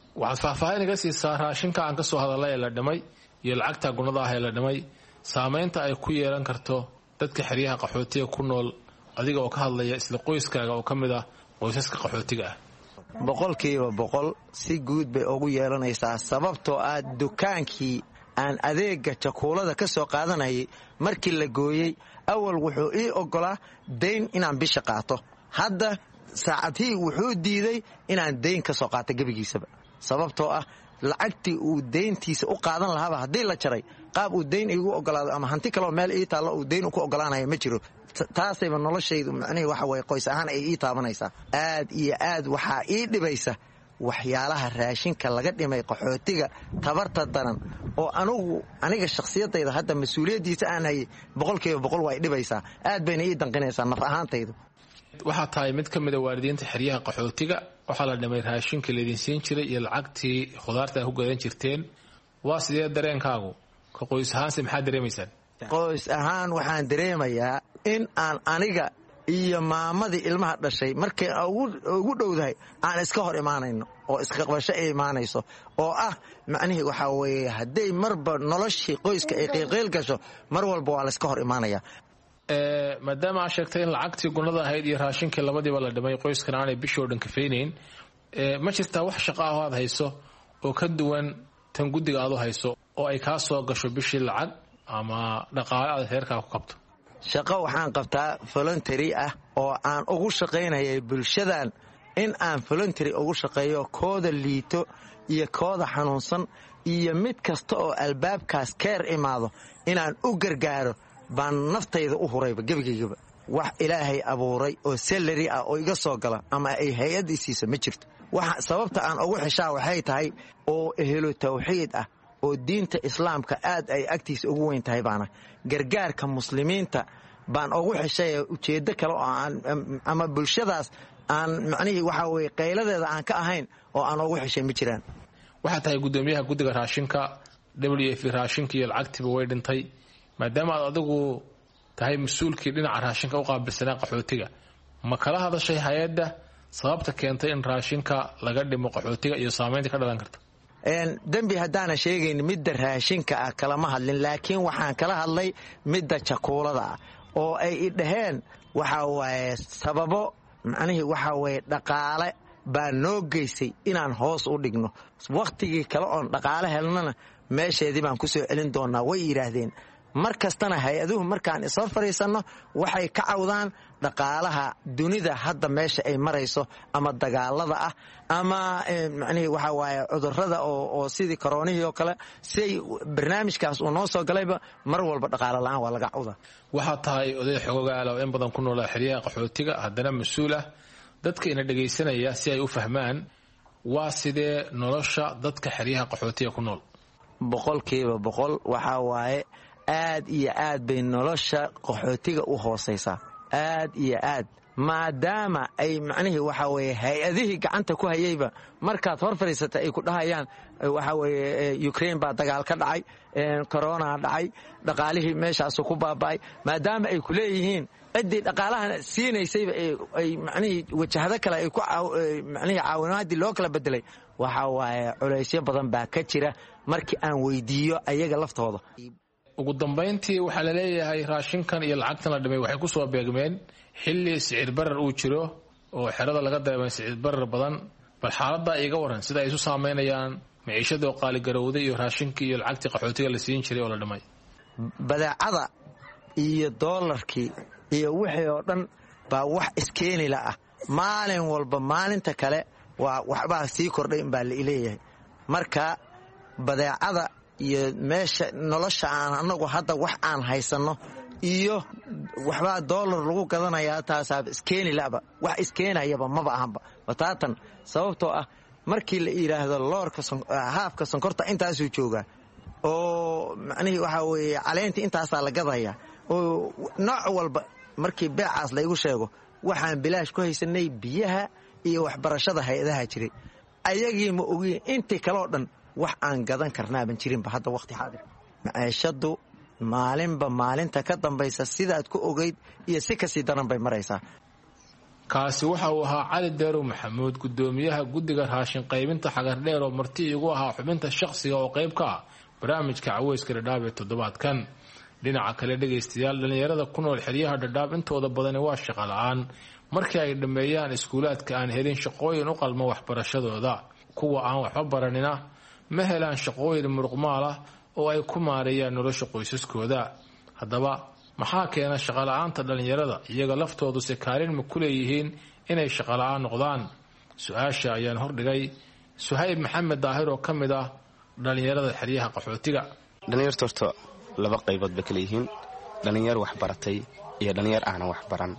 waxaad faahfaahin iga siisaa raashinka aan ka soo hadalay ee la dhimay iyo lacagta gunada ah ee la dhimay saamaynta ay ku yeelan karto dadka xeryaha qaxootiga ku nool adiga oo ka hadlaya isla qoyskaaga oo ka mid ah qoysaska qaxootiga ah. boqolkiiba boqol si guud bay ugu yeelanaysaa sababtoo ah dukaankii aan adeega jakuulada ka soo qaadanayay markii la gooyey awal wuxuu ii ogolaa dayn inaan bisha qaato hadda saacadhii wuxuu diiday inaan dayn ka soo qaato gebigiisaba sababtoo ah lacagtii uu dayntiisa u qaadan lahaaba haddii la jaray qaab uu dayn igu ogolaado ama hanti kaleo meel ii taallo uu dayn ku ogolaanaya ma jiro taasayba noloshaydu macnihii waxa waye qoys ahaan ay ii taabanaysaa aad iyo aad waxaa ii dhibaysa waxyaalaha raashinka laga dhimay qaxootiga tabarta daran oo anugu aniga shakhsiyadayda hadda mas-uuliyaddiisa aan hayay boqolkiiba boqol waa idhibaysaa aad bayna ii danqinaysaa naf ahaantaydu. waxaa tahay mid ka mida waalidiinta xeryaha qaxootiga waxaa la dhimay raashinka laydin siin jiray iyo lacagtii khudaarta ku gadan jirteen waa sidee dareenkaagu ka qoys ahaanse maxaa dareemaysaan? qoys ahaan waxaan dareemayaa in aan aniga iyo maamadii ilmaha dhashay markay ugu dhowdahay aan iska hor imaanayno oo isqaqbasho ay imaanayso oo ah macnihii waxaa weeye hadday marba noloshii qoyska ay qiilqiil gasho mar walba waa layska hor imaanaya. maadaama aad sheegtay in lacagtii gunada ahayd iyo raashinkii labadiiba la dhimay qoyskan aanay bishii oo dhan kafaynayn ma jirtaa wax shaqo ah oo aad hayso oo ka duwan tan guddiga aad u hayso oo ay kaa soo gasho bishii lacag ama dhaqaale aad reerkaa ku kabto? shaqo waxaan qabtaa voluntary ah oo aan ugu shaqaynayay bulshadan in aan voluntary ugu shaqeeyo kooda liito iyo kooda xanuunsan iyo mid kasta oo albaabkaas keer imaado inaan u gargaaro baan naftayda u hurayba gebigaygaba. wax ilaahay abuuray oo salary ah oo iga soo gala ama ay hay-ad isiisa ma jirto. sababta aan ugu xishaa waxay tahay oo ehelo tawxiid ah oo diinta islaamka aad ay agtiisa ugu weyn tahay baana gargaarka muslimiinta baan ugu xishay ujeeddo kale oo aan ama bulshadaas aan macnihii waxaa weye qayladeeda aan ka ahayn oo aan ugu xishay ma jiraan. waxaa tahay guddoomiyaha guddiga raashinka w f raashinka iyo lacagtiiba way dhintay maadaama aad adigu tahay mas-uulkii dhinaca raashinka u qaabilsanaa qaxootiga ma kala hadashay hay-adda sababta keentay in raashinka laga dhimo qaxootiga iyo saamaynta ka dhalan karta? dembi haddaanan sheegayn midda raashinka ah kalama hadlin laakiin waxaan kala hadlay midda jakuulada ah oo ay i dhaheen waxaa waaye sababo macnihii waxaa waye dhaqaale baa noo geysay inaan hoos u dhigno wakhtigii kale oon dhaqaale helnana meesheedii baan ku soo celin doonaa way yidhaahdeen. mar kastana hay-aduhu markaan isoo fadhiisanno waxay ka cawdaan dhaqaalaha dunida hadda meesha ay marayso ama dagaalada ah ama macnihii waxaa waaye cudurrada oo sidii koronihii oo kale siay barnaamijkaas uu noo soo galayba mar walba dhaqaalo la'aan waa laga cawdaa. waxaa tahay oday xoogaal oo in badan ku noolaa xeryaha qaxootiga haddana mas-uul ah dadka ina dhegaysanaya si ay u fahmaan waa sidee nolosha dadka xeryaha qaxootiga ku nool? boqolkiiba boqol waxaa waaye aad iyo aad bay nolosha qaxootiga u hoosaysaa aad iyo aad maadaama ay macnihii waxaa weye hay-adihii gacanta ku hayayba markaad hor fadhiisata ay ku dhahayaan waxaa weye ukraine baa dagaal ka dhacay corona dhacay dhaqaalihii meeshaasu ku baaba'ay maadaama ay ku leeyihiin ciddii dhaqaalahan siinaysayba ay macnihii wajahado kale ay ku macnihii caawinaadii loo kala bedelay waxaa waaye culaysyo badan baa ka jira markii aan weydiiyo ayaga laftooda. ugu dambayntii waxaa la leeyahay raashinkan iyo lacagtan la dhimay waxay ku soo beegmeen xilli sicir barar uu jiro oo xerada laga dareemay sicir barar badan bal xaaladdaa iiga waran sida ay isu saamaynayaan maciishadoo qaaligarowday iyo raashinkii iyo lacagtii qaxootiga la siin jiray oo la dhimay? badeecada iyo doolarkii iyo wixii oo dhan baa wax iskeenila ah maalin walba maalinta kale waa waxbaa sii kordhay inbaa laileeyahay. marka badeecada iyo meesha nolosha aan anagu hadda wax aan haysanno iyo waxbaa doolar lagu gadanayaa taasaaba iskeeni laba wax iskeenayaba maba ahanba wataatan sababtoo ah markii la yidhaahdo loorka haafka sonkorta intaasuu joogaa oo macnihii waxaa weeye caleentii intaasaa la gadaya oo nooc walba markii beecaas laygu sheego waxaan bilaash ku haysanay biyaha iyo waxbarashada hay-adaha jiray ayagii ma ogiin intii kaleo dhan wax aan gadan karnaaban jirinba hadda waqti xaadir. maciishadu maalinba maalinta ka dambaysa sidaad ku ogayd iyo si kasii daran bay maraysaa. kaasi waxa uu ahaa cali deerow maxamuud gudoomiyaha guddiga raashin qaybinta xagardheer oo marti igu ahaa xubinta shaqsiga oo qayb ka ah barnaamijka caweyska dhadhaab ee toddobaadkan. dhinaca kale dhegaystayaal, dhallinyarada ku nool xeryaha dhadhaab intooda badani waa shaqo la-aan markii ay dhammeeyaan iskuulaadka aan helin shaqooyin u qalma waxbarashadooda. kuwa aan waxba baranina ma helaan shaqooyin muruqmaal ah oo ay ku maareeyaan nolosha qoysaskooda. haddaba maxaa keena shaqo la-aanta dhallinyarada? iyaga laftoodu se kaalin ma ku leeyihiin inay shaqo la-aan noqdaan? su-aasha ayaan hordhigay Suhayb Maxamed Daahir oo ka mid ah dhallinyarada xeryaha qaxootiga. dhallinyarta horta laba qaybood ba kala yihiin, dhallinyar wax baratay iyo dhallinyar aanan wax baran.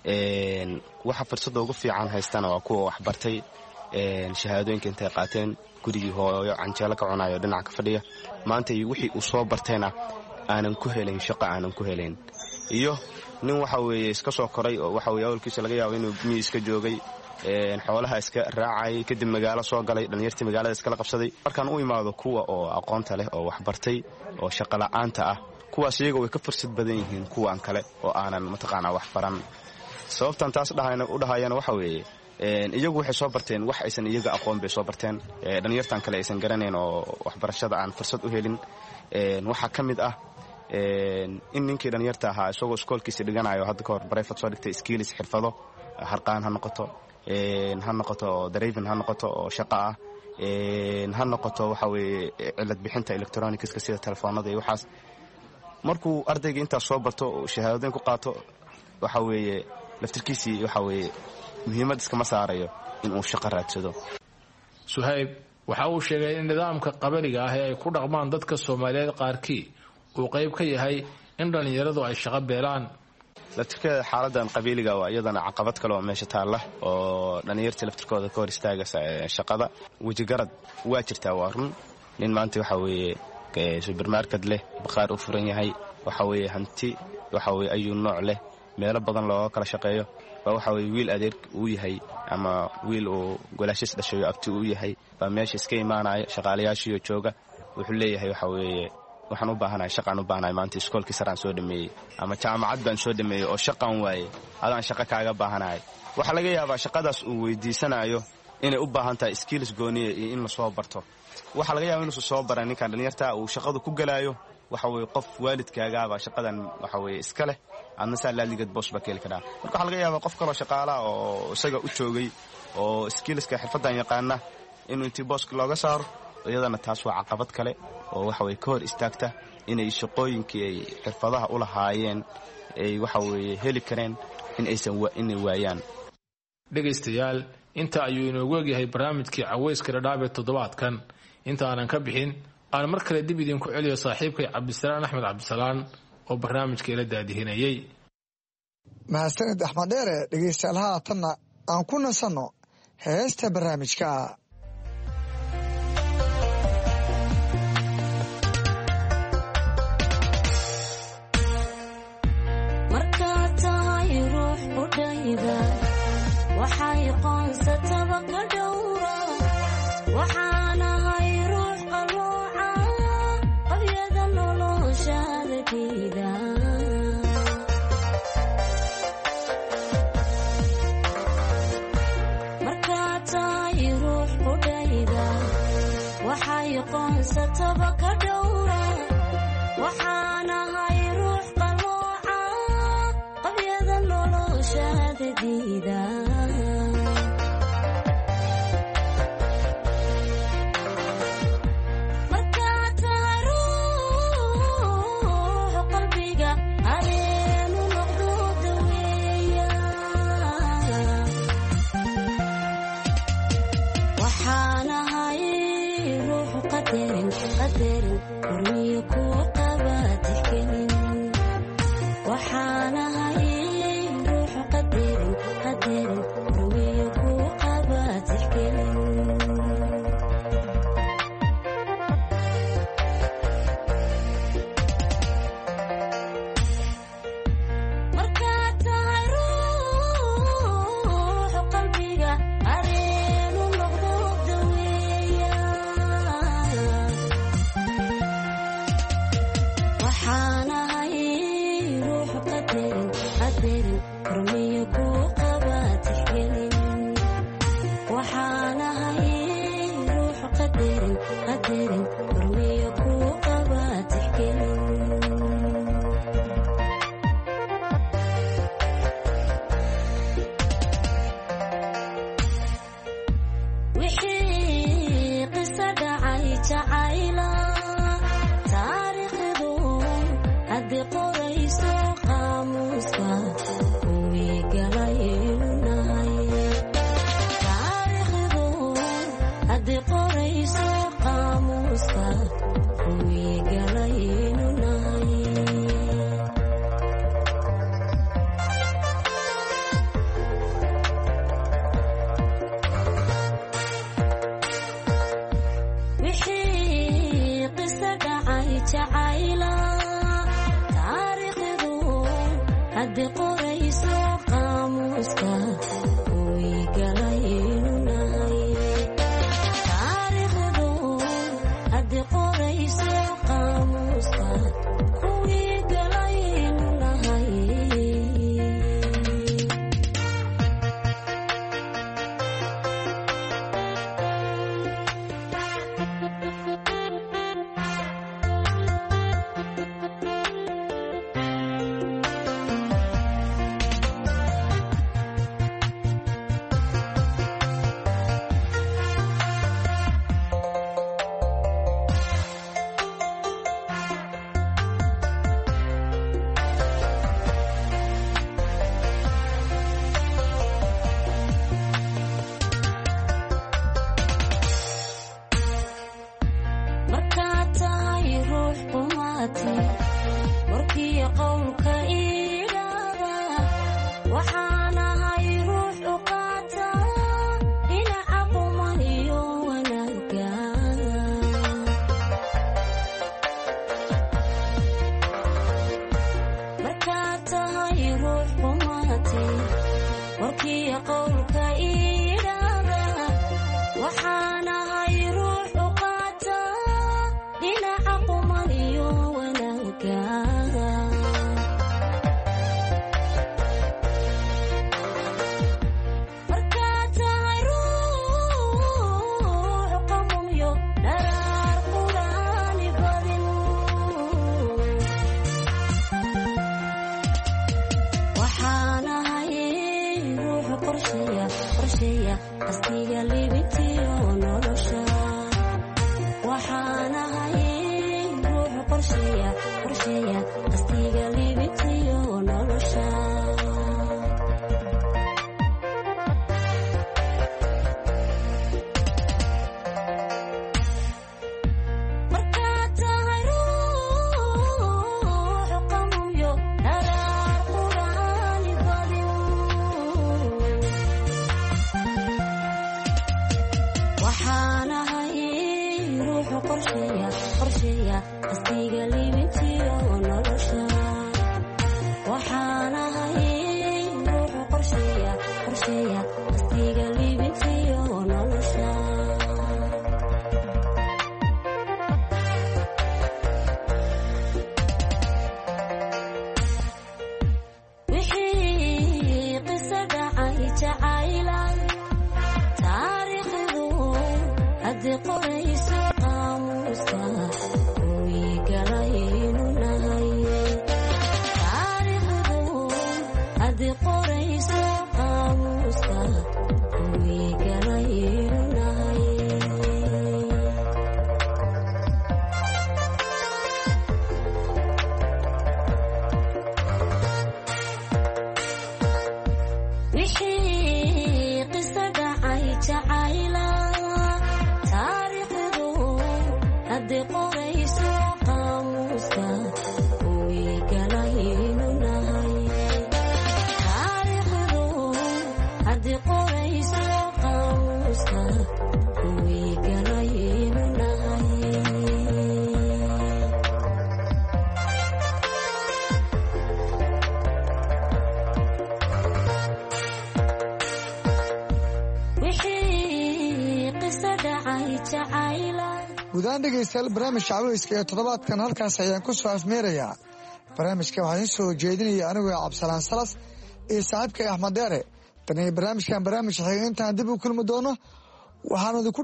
waxa fursada ugu fiican haystana waa kuwa wax bartay, shahaadooyinka intay qaateen gurigii hooyo canjeelo ka cunayo dhinaca ka fadhiya, maanta wixii uu soo bartayna aanan ku helayn shaqo aanan ku helayn. iyo nin waxa weeye iska soo koray oo waxa weeye awalkiisa laga yaabo inuu miyi iska joogay, xoolaha iska raacayay, kadib magaalo soo galay, dhallinyartii magaalada iskala qabsaday. markaan u imaado kuwa oo aqoonta leh oo wax bartay oo shaqo la'aanta ah, kuwaas iyaga way ka fursad badan yihiin kuwan kale oo aanan mataqaanaa wax baran. sababtan taas u dhahayana waxa weeye iyagu waxay soo barteen wax aysan iyaga aqoon bay soo barteen, dhallinyartan kale aysan garanayn oo waxbarashada aan fursad u helin. waxaa ka mid ah in ninkii dhallinyarta ahaa isagoo iskoolkiisa dhiganayo hadda ka hor barayfad soo dhigtay skills xirfado, harqaan ha noqoto, ha noqoto driving, ha noqoto oo shaqo ah, ha noqoto waxa weeye cilad bixinta electronicska sida telefoonada iyo waxaas. markuu ardayga intaas soo barto oo shahaadooyin ku qaato, waxa weeye laftirkiisii waxa weeye muhiimad iskama saarayo inuu shaqo raadsado. Suhayb waxa uu sheegay in nidaamka qabaliga ah ee ay ku dhaqmaan dadka Soomaaliyeed qaarkii uu qayb ka yahay in dhallinyaradu ay shaqo beelaan. laftirkeeda xaaladan qabiiliga waa iyadana caqabad kale oo meesha taalla oo dhallinyarta laftirkooda ka hor istaagaysa shaqada. wejigarad waa jirtaa, waa run. nin maanta waxa weeye supermarket leh, baqaar u furan yahay, waxa weeye hanti waxa weeye ayuu nooc leh, meelo badan looga kala shaqeeyo, baa waxa weeye wiil adeer uu yahay ama wiil uu golaashis dhashayo abti uu yahay baa meesha iska imaanaya, shaqaalayaashiyo jooga. wuxuu leeyahay waxa weeye waxaan u baahanahay shaqaan u baahanahay maanta iskoolkii saraan soo dhameeyey ama jaamacad baan soo dhameeyey oo shaqaan waaye, adaan shaqo kaaga baahanahay. waxaa laga yaabaa shaqadaas uu weydiisanayo inay u baahan tahay skills gooniya iyo in la soo barto. waxaa laga yaaba inuusan soo baran ninkan dhallinyarta uu shaqadu ku galaayo, waxa weeye qof waalidkaagaabaa shaqadan waxa weeye iska leh, adna saa laaligeed boos baa ka heli karaa. marka waxaa laga yaabaa qof kaloo shaqaalaha oo isaga u joogay oo skillska xirfaddan yaqaana inuu intii booska looga saaro. iyadana taas waa caqabad kale oo waxa weeye ka hor istaagta inay shaqooyinkii ay xirfadaha u lahaayeen ay waxa weeye heli kareen in aysan inay waayaan. dhegaystayaal, inta ayuu inoogu egyahay barnaamijkii caweyska dhadhaab ee toddobaadkan. inta aanan ka bixin, aan mar kale dib idinku celiyo saaxiibkay Cabdisalaan Axmed Cabdisalaan oo barnaamijka ila daadihinayay. mahadsanid Axmed Dheere. dhegaystayaal, haatanna aan ku nasanno heesta barnaamijka. waxay qoonsataba ka dhowra, waxaanahay ruux qalooca qabyada noloshaada diida. markaad tahay ruux qudhayda, waxay qoonsataba ka dhowra, waxaanahay ruux qalooca qabyada noloshaada diida. Hana jacayla taariikhdu haddii qorayso qaamuuska kuwii galaynu nahay taariikhdu haddii qorayso qaamuuska kuwii galaynu nahay wixii qisa dhacay jacayla taariikhdu haddii qorayso qaamuuska kuwii galaynu nahay taariikhdu haddii qorayso qaamuuska kuwii galaynu nahay markaad tahay ruux qumaati warkii qowlka idhaada waxaan ahay ruux u qaata dhinaca quman iyo wanaaggaada markaad tahay ruux qumaati warkii qowlka idhaada waxaan ahay ruux u qaata dhinaca quman iyo wanaaggaada markaad tahay ruux qamumyo dharaar quraani badin waxaan ahay ruux qorsheeya qorsheeya asliga libintiyo nolosha waxaan ahay ruux qorsheeya qorsheeya asliga libintiyo nolosha markaad tahay ruux qamumyo dharaar quraani badin waxaan ahay ruux qorsheeya qorsheeya asliga libintiyo nolosha waxaan ahay ruux qorsheeya qorsheeya asliga libintiyo nolosha wixii qisa dhacay jacayla taariikhdu haddii qorayso qaamuuska kuwii galaynu nahay taariikhdu haddii qorayso qaamuuska kuwii galaynu nahay wixii qisa dhacay jacayla taariikhdu haddii qorayso qaamuuska kuwii galaynu nahay taariikhdu haddii qorayso qaamuuska kuwii galaynu nahay wixii qisa dhacay jacayla gudahaan dhegaystayaal barnaamijka caweyska ee toddobaadkan halkaas ayaan ku soo afmeerayaa barnaamijka waxaa idiin soo jeedinaya anigoo cabdisalaan salas iyo saaxiibkay axmed deere tan iyo barnaamijkan barnaamij xiga intaan dib u kulmi doono waxaanu idinku